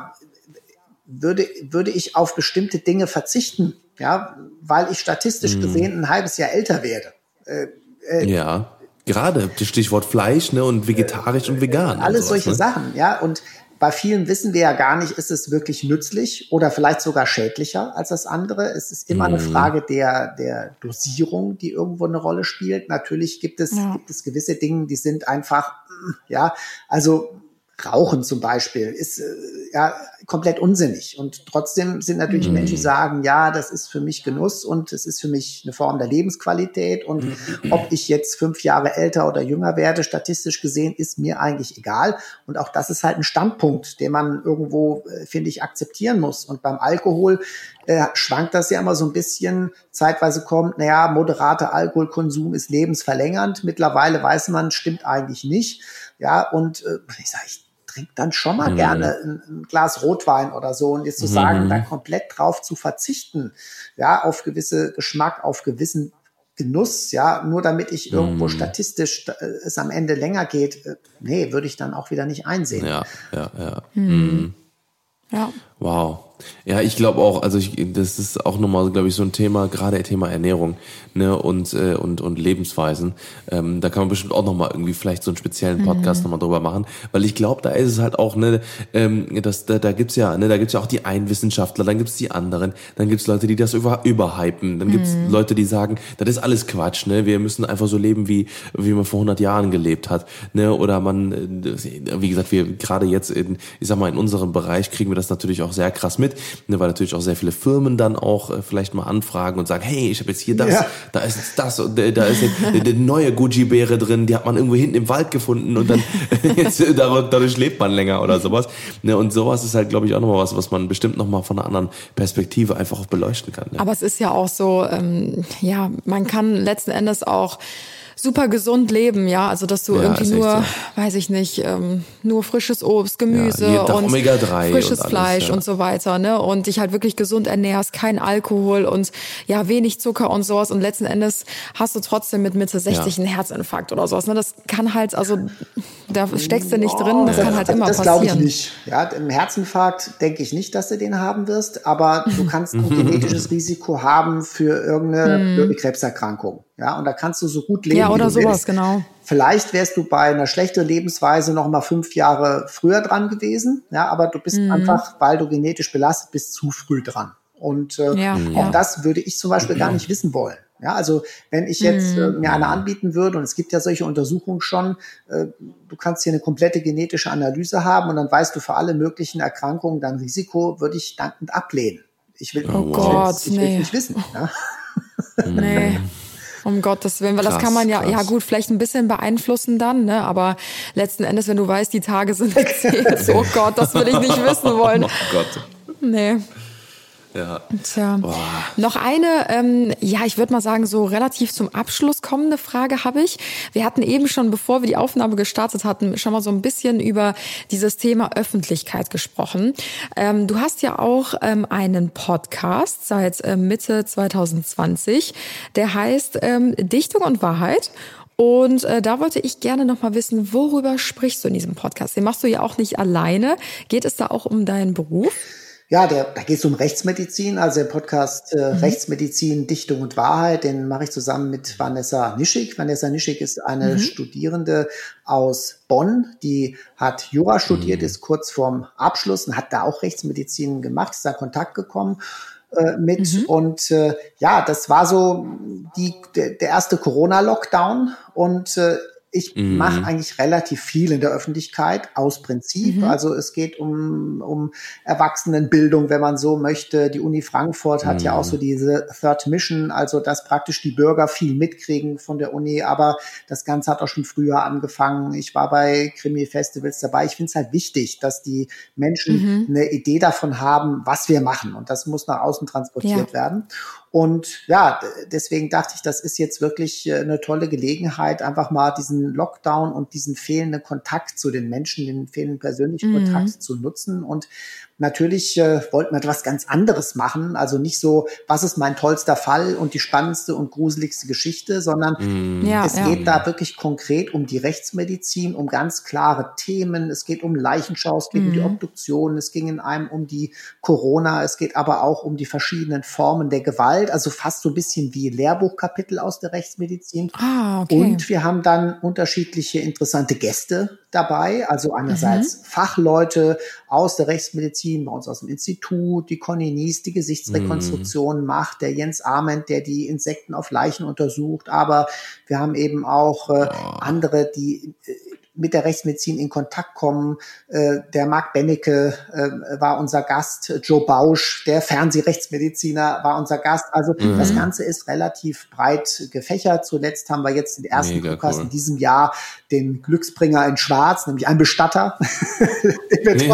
würde ich auf bestimmte Dinge verzichten, ja, weil ich statistisch gesehen ein halbes Jahr älter werde. Gerade das Stichwort Fleisch, ne, und vegetarisch und vegan. Alles und sowas, solche ne? Sachen, ja. Und bei vielen wissen wir ja gar nicht, ist es wirklich nützlich oder vielleicht sogar schädlicher als das andere. Es ist immer eine Frage der Dosierung, die irgendwo eine Rolle spielt. Natürlich gibt es gewisse Dinge, die sind einfach, ja, also Rauchen zum Beispiel ist ja komplett unsinnig. Und trotzdem sind natürlich Menschen, die sagen, ja, das ist für mich Genuss und es ist für mich eine Form der Lebensqualität. Und ob ich jetzt 5 Jahre älter oder jünger werde, statistisch gesehen, ist mir eigentlich egal. Und auch das ist halt ein Standpunkt, den man irgendwo, finde ich, akzeptieren muss. Und beim Alkohol schwankt das ja immer so ein bisschen. Zeitweise kommt, naja, moderater Alkoholkonsum ist lebensverlängernd. Mittlerweile weiß man, stimmt eigentlich nicht. Ja, und ich trinke dann schon mal gerne ein Glas Rotwein oder so. Und jetzt zu sagen, da komplett drauf zu verzichten, ja, auf gewisse Geschmack, auf gewissen Genuss, ja, nur damit ich irgendwo statistisch es am Ende länger geht, nee, würde ich dann auch wieder nicht einsehen. Ja. Ja. Wow. Ja, ich glaube auch, also das ist auch nochmal, glaube ich, so ein Thema, gerade Thema Ernährung, ne, und Lebensweisen. Da kann man bestimmt auch nochmal irgendwie vielleicht so einen speziellen Podcast nochmal drüber machen, weil ich glaube, da ist es halt auch, ne, da gibt's ja auch die einen Wissenschaftler, dann gibt's die anderen, dann gibt's Leute, die das überhypen, dann gibt's Leute, die sagen, das ist alles Quatsch, ne, wir müssen einfach so leben, wie man vor 100 Jahren gelebt hat, ne, oder man, wie gesagt, wir gerade jetzt in unserem Bereich kriegen wir das natürlich auch sehr krass mit, ne, weil natürlich auch sehr viele Firmen dann auch vielleicht mal anfragen und sagen, hey, ich habe jetzt hier das, da ist jetzt das und da ist jetzt eine neue Gucci-Beere drin, die hat man irgendwo hinten im Wald gefunden und dann jetzt dadurch lebt man länger oder sowas. Ne, und sowas ist halt, glaube ich, auch nochmal was man bestimmt nochmal von einer anderen Perspektive einfach auch beleuchten kann. Ne? Aber es ist ja auch so, man kann letzten Endes auch super gesund leben, ja, also dass du irgendwie nur, weiß ich nicht, nur frisches Obst, Gemüse und Omega-3 frisches und alles, Fleisch und so weiter, ne, und dich halt wirklich gesund ernährst, kein Alkohol und ja, wenig Zucker und sowas und letzten Endes hast du trotzdem mit Mitte 60 einen Herzinfarkt oder sowas, ne, das kann halt, also da steckst du nicht drin, das kann halt immer passieren. Das glaube ich nicht. Ja, im Herzinfarkt denke ich nicht, dass du den haben wirst, aber du kannst ein genetisches Risiko haben für irgendeine blöde Krebserkrankung. Ja, und da kannst du so gut leben, ja, oder wie du sowas, willst. genau. Vielleicht wärst du bei einer schlechteren Lebensweise noch mal 5 Jahre früher dran gewesen. Ja, aber du bist einfach, weil du genetisch belastet bist, zu früh dran. Und auch das würde ich zum Beispiel gar nicht wissen wollen. Ja, also wenn ich jetzt mir eine anbieten würde, und es gibt ja solche Untersuchungen schon, du kannst hier eine komplette genetische Analyse haben und dann weißt du für alle möglichen Erkrankungen dein Risiko, würde ich dankend ablehnen. Ich will nicht wissen. Ja? Nee. Um Gottes Willen, weil das kann man ja gut, vielleicht ein bisschen beeinflussen dann, ne, aber letzten Endes, wenn du weißt, die Tage sind gezählt, oh Gott, das will ich nicht wissen wollen. Oh Gott. Nee. Ja. Tja. Noch eine, ich würde mal sagen, so relativ zum Abschluss kommende Frage habe ich. Wir hatten eben schon, bevor wir die Aufnahme gestartet hatten, schon mal so ein bisschen über dieses Thema Öffentlichkeit gesprochen. Du hast ja auch einen Podcast seit Mitte 2020, der heißt Dichtung und Wahrheit. Und da wollte ich gerne noch mal wissen, worüber sprichst du in diesem Podcast? Den machst du ja auch nicht alleine. Geht es da auch um deinen Beruf? Ja, da geht es um Rechtsmedizin, also der Podcast Rechtsmedizin, Dichtung und Wahrheit, den mache ich zusammen mit Vanessa Nischig. Vanessa Nischig ist eine Studierende aus Bonn, die hat Jura studiert, ist kurz vorm Abschluss und hat da auch Rechtsmedizin gemacht, ist da in Kontakt gekommen mit und das war so der erste Corona-Lockdown und ich mache eigentlich relativ viel in der Öffentlichkeit aus Prinzip. Also es geht um Erwachsenenbildung, wenn man so möchte. Die Uni Frankfurt hat ja auch so diese Third Mission, also dass praktisch die Bürger viel mitkriegen von der Uni. Aber das Ganze hat auch schon früher angefangen. Ich war bei Krimi-Festivals dabei. Ich finde es halt wichtig, dass die Menschen eine Idee davon haben, was wir machen. Und das muss nach außen transportiert werden. Und ja, deswegen dachte ich, das ist jetzt wirklich eine tolle Gelegenheit, einfach mal diesen Lockdown und diesen fehlenden Kontakt zu den Menschen, den fehlenden persönlichen Kontakt zu nutzen. Und natürlich wollten wir etwas ganz anderes machen. Also nicht so, was ist mein tollster Fall und die spannendste und gruseligste Geschichte, sondern es geht da wirklich konkret um die Rechtsmedizin, um ganz klare Themen. Es geht um Leichenschau, es geht um die Obduktion, es ging in einem um die Corona, es geht aber auch um die verschiedenen Formen der Gewalt, also fast so ein bisschen wie Lehrbuchkapitel aus der Rechtsmedizin. Okay. Und wir haben dann unterschiedliche interessante Gäste dabei, also einerseits Fachleute aus der Rechtsmedizin, bei uns aus dem Institut, die Conny Nies, die Gesichtsrekonstruktion macht, der Jens Ament, der die Insekten auf Leichen untersucht, aber wir haben eben auch andere, die mit der Rechtsmedizin in Kontakt kommen. Der Marc Bennecke war unser Gast, Joe Bausch, der Fernsehrechtsmediziner, war unser Gast. Also das Ganze ist relativ breit gefächert. Zuletzt haben wir jetzt den ersten Podcast in diesem Jahr, den Glücksbringer in Schwarz, nämlich einen Bestatter. Okay.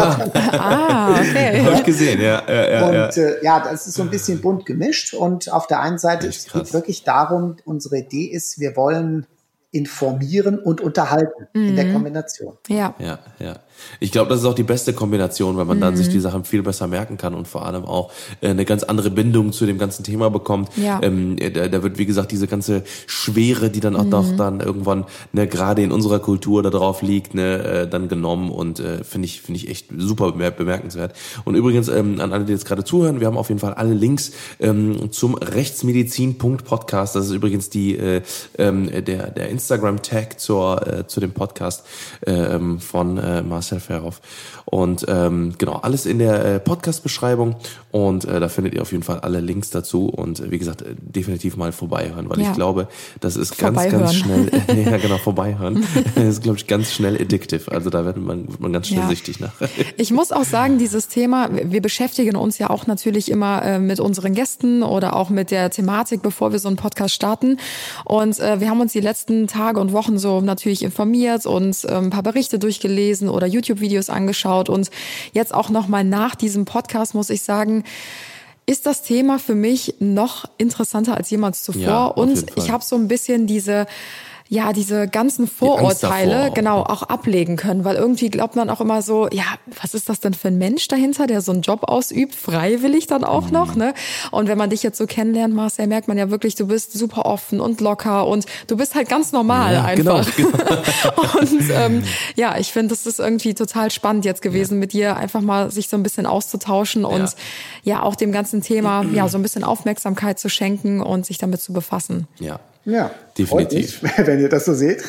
Habe ich gesehen, ja. Und das ist so ein bisschen bunt gemischt. Und auf der einen Seite es geht wirklich darum, unsere Idee ist, wir wollen informieren und unterhalten in der Kombination. Ja. Ich glaube, das ist auch die beste Kombination, weil man dann sich die Sachen viel besser merken kann und vor allem auch eine ganz andere Bindung zu dem ganzen Thema bekommt. Ja. Da wird, wie gesagt, diese ganze Schwere, die dann auch noch dann irgendwann gerade in unserer Kultur da drauf liegt, dann genommen und finde ich echt super bemerkenswert. Und übrigens an alle, die jetzt gerade zuhören, wir haben auf jeden Fall alle Links zum Rechtsmedizin.podcast. Das ist übrigens der Instagram-Tag zu dem Podcast von Marcel Verhoff. Und genau, alles in der Podcast-Beschreibung und da findet ihr auf jeden Fall alle Links dazu und wie gesagt, definitiv mal vorbeihören, weil ich glaube, das ist ganz schnell, vorbeihören. Das ist, glaube ich, ganz schnell addictive. Also da wird man ganz schnell süchtig nach. Ich muss auch sagen, dieses Thema, wir beschäftigen uns ja auch natürlich immer mit unseren Gästen oder auch mit der Thematik, bevor wir so einen Podcast starten. Und wir haben uns die letzten Tage und Wochen so natürlich informiert und ein paar Berichte durchgelesen oder YouTube-Videos angeschaut. Und jetzt auch nochmal nach diesem Podcast muss ich sagen, ist das Thema für mich noch interessanter als jemals zuvor. Ja, und ich habe so ein bisschen diese ganzen Vorurteile auch ablegen können, weil irgendwie glaubt man auch immer so, ja, was ist das denn für ein Mensch dahinter, der so einen Job ausübt, freiwillig dann auch noch, ne? Und wenn man dich jetzt so kennenlernt, Marcel, merkt man ja wirklich, du bist super offen und locker und du bist halt ganz normal einfach. Genau. Und ich finde, das ist irgendwie total spannend jetzt gewesen, mit dir einfach mal sich so ein bisschen auszutauschen und auch dem ganzen Thema so ein bisschen Aufmerksamkeit zu schenken und sich damit zu befassen. Ja, definitiv. Wenn ihr das so seht.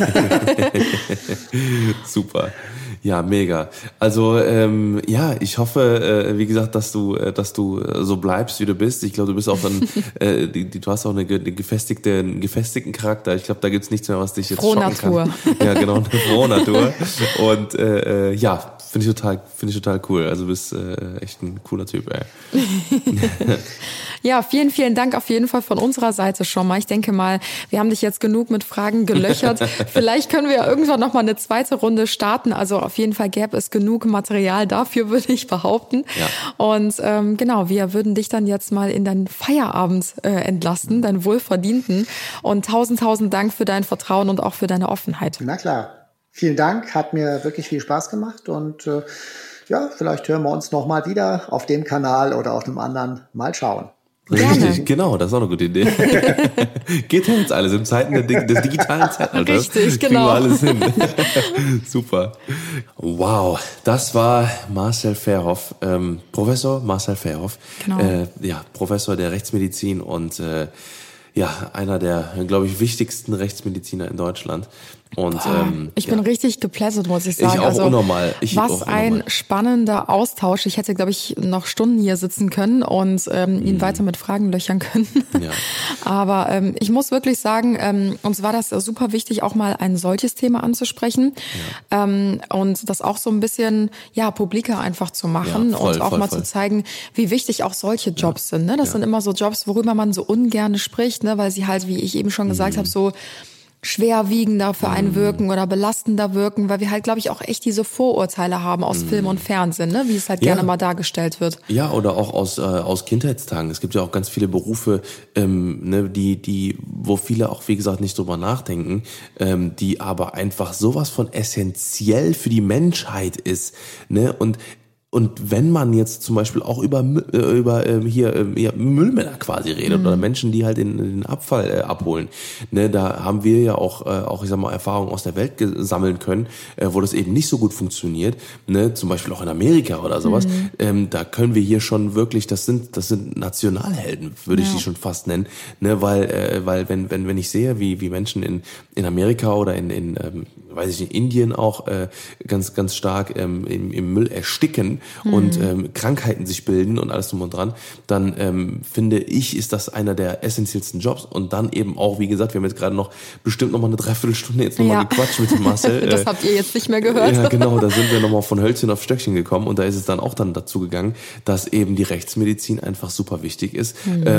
Super. Ja, mega. Also ich hoffe, wie gesagt, dass du so bleibst, wie du bist. Ich glaube, du bist auch dann, du hast auch einen gefestigten Charakter. Ich glaube, da gibt's nichts mehr, was dich jetzt schocken kann. Ja, genau, eine frohe Natur. Und finde ich total cool. Also du bist echt ein cooler Typ, ey. Ja, vielen, vielen Dank auf jeden Fall von unserer Seite schon mal. Ich denke mal, wir haben dich jetzt genug mit Fragen gelöchert. Vielleicht können wir ja irgendwann noch mal eine zweite Runde starten. Also auf jeden Fall gäbe es genug Material dafür, würde ich behaupten. Ja. Und wir würden dich dann jetzt mal in deinen Feierabend entlassen, deinen wohlverdienten. Und tausend Dank für dein Vertrauen und auch für deine Offenheit. Na klar. Vielen Dank, hat mir wirklich viel Spaß gemacht und vielleicht hören wir uns noch mal wieder auf dem Kanal oder auf einem anderen. Mal schauen. Richtig, genau, das ist auch eine gute Idee. Geht ja jetzt alles in Zeiten des digitalen Zeitalters. Richtig, genau. Kriegen wir alles hin. Super. Wow, das war Marcel Verhoff, Professor Marcel Verhoff, genau. Professor der Rechtsmedizin und einer der, glaube ich, wichtigsten Rechtsmediziner in Deutschland. Und ich bin richtig geplättet, muss ich sagen. Ich auch unnormal. Was ein spannender Austausch. Ich hätte, glaube ich, noch Stunden hier sitzen können und ihn weiter mit Fragen löchern können. Ja. Aber ich muss wirklich sagen, uns war das super wichtig, auch mal ein solches Thema anzusprechen und das auch so ein bisschen publiker einfach zu machen und auch mal zu zeigen, wie wichtig auch solche Jobs sind. Ne? Das sind immer so Jobs, worüber man so ungern spricht, ne? Weil sie halt, wie ich eben schon gesagt habe, so schwerwiegender für einen wirken oder belastender wirken, weil wir halt, glaube ich, auch echt diese Vorurteile haben aus Film und Fernsehen, ne? Wie es halt gerne mal dargestellt wird. Ja, oder auch aus Kindheitstagen. Es gibt ja auch ganz viele Berufe, wo viele auch, wie gesagt, nicht drüber nachdenken, die aber einfach sowas von essentiell für die Menschheit ist, ne? Und Und wenn man jetzt zum Beispiel auch über Müllmänner quasi redet oder Menschen, die halt den Abfall abholen, ne, da haben wir ja auch ich sag mal Erfahrungen aus der Welt sammeln können, wo das eben nicht so gut funktioniert, ne, zum Beispiel auch in Amerika oder sowas. Da können wir hier schon wirklich, das sind Nationalhelden, würde ich die schon fast nennen, ne, weil wenn ich sehe, wie Menschen in Amerika oder in weiß ich nicht, Indien auch ganz ganz stark im Müll ersticken und Krankheiten sich bilden und alles drum und dran, dann finde ich, ist das einer der essentiellsten Jobs. Und dann eben auch, wie gesagt, wir haben jetzt gerade bestimmt noch mal eine Dreiviertelstunde jetzt nochmal gequatscht mit dem Marcel. Das habt ihr jetzt nicht mehr gehört. Ja, genau, da sind wir nochmal von Hölzchen auf Stöckchen gekommen und da ist es dann auch dazu gegangen, dass eben die Rechtsmedizin einfach super wichtig ist,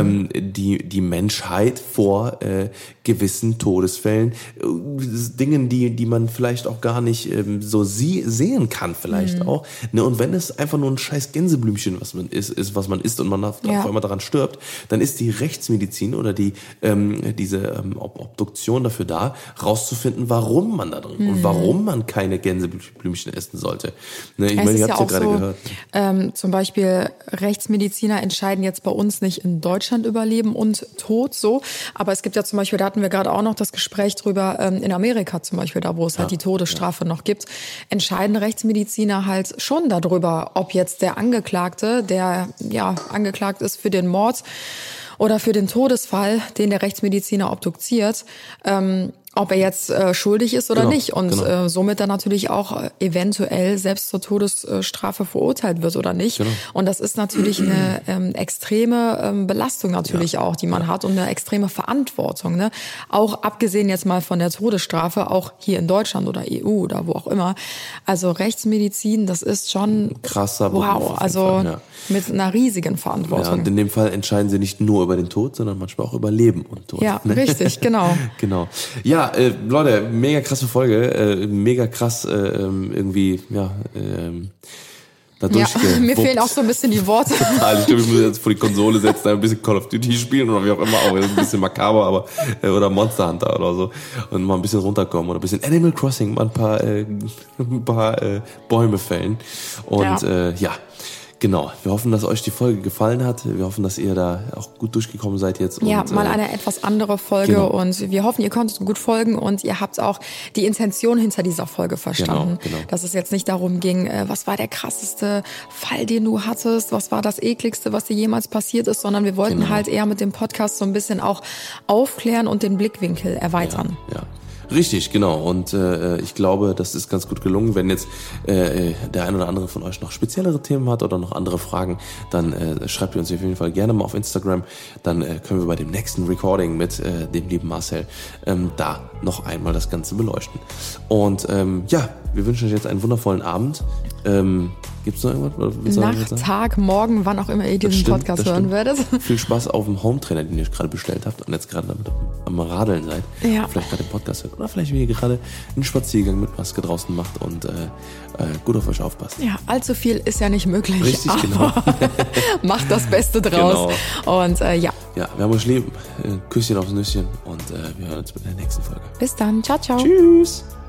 die Menschheit vor gewissen Todesfällen, Dingen, die man vielleicht auch gar nicht so sehen kann vielleicht auch. Ne? Und wenn es einfach nur ein scheiß Gänseblümchen, was man isst und man auf einmal daran stirbt, dann ist die Rechtsmedizin oder diese Obduktion dafür da, rauszufinden, warum man da drin und warum man keine Gänseblümchen essen sollte. Ne? Ich meine, ihr habt es ja gerade gehört. Zum Beispiel Rechtsmediziner entscheiden jetzt bei uns nicht in Deutschland über Leben und Tod so, aber es gibt ja zum Beispiel, da hatten wir gerade auch noch das Gespräch drüber, in Amerika zum Beispiel, da wo es halt die Todesstrafe noch gibt, entscheiden Rechtsmediziner halt schon darüber, ob jetzt der Angeklagte, der angeklagt ist für den Mord oder für den Todesfall, den der Rechtsmediziner obduziert, ob er jetzt schuldig ist oder nicht und somit dann natürlich auch eventuell selbst zur Todesstrafe verurteilt wird oder nicht. Genau. Und das ist natürlich eine extreme Belastung natürlich auch, die man hat und eine extreme Verantwortung. Ne? Auch abgesehen jetzt mal von der Todesstrafe, auch hier in Deutschland oder EU oder wo auch immer. Also Rechtsmedizin, das ist schon krasser Beruf. Wow, also mit einer riesigen Verantwortung. Ja, und in dem Fall entscheiden sie nicht nur über den Tod, sondern manchmal auch über Leben und Tod. Ja, richtig, genau. Genau. Ja, Leute, mega krasse Folge, mega krass irgendwie, dadurch. Ja, mir fehlen auch so ein bisschen die Worte. Total. Ich glaube, ich muss jetzt vor die Konsole setzen, ein bisschen Call of Duty spielen oder wie auch immer, auch ein bisschen makaber, aber oder Monster Hunter oder so und mal ein bisschen runterkommen oder ein bisschen Animal Crossing, mal ein paar Bäume fällen und Genau, wir hoffen, dass euch die Folge gefallen hat. Wir hoffen, dass ihr da auch gut durchgekommen seid jetzt. Ja, und, mal eine etwas andere Folge und wir hoffen, ihr konntet gut folgen und ihr habt auch die Intention hinter dieser Folge verstanden. Genau. Dass es jetzt nicht darum ging, was war der krasseste Fall, den du hattest, was war das ekligste, was dir jemals passiert ist, sondern wir wollten halt eher mit dem Podcast so ein bisschen auch aufklären und den Blickwinkel erweitern. Ja. Richtig, genau. Und ich glaube, das ist ganz gut gelungen. Wenn jetzt der ein oder andere von euch noch speziellere Themen hat oder noch andere Fragen, dann schreibt ihr uns auf jeden Fall gerne mal auf Instagram. Dann können wir bei dem nächsten Recording mit dem lieben Marcel da noch einmal das Ganze beleuchten. Und wir wünschen euch jetzt einen wundervollen Abend. Gibt's noch irgendwas? Nacht, Tag, Morgen, wann auch immer ihr diesen Podcast hören werdet. Viel Spaß auf dem Home-Trainer, den ihr gerade bestellt habt und jetzt gerade damit am Radeln seid. Ja. Vielleicht gerade den Podcast hört oder vielleicht wie ihr gerade einen Spaziergang mit Maske draußen macht und gut auf euch aufpasst. Ja, allzu viel ist ja nicht möglich. Richtig, genau. Macht das Beste draus. Genau. Und Ja, wir haben euch lieb. Küsschen aufs Nüsschen und wir hören uns bei der nächsten Folge. Bis dann. Ciao, ciao. Tschüss.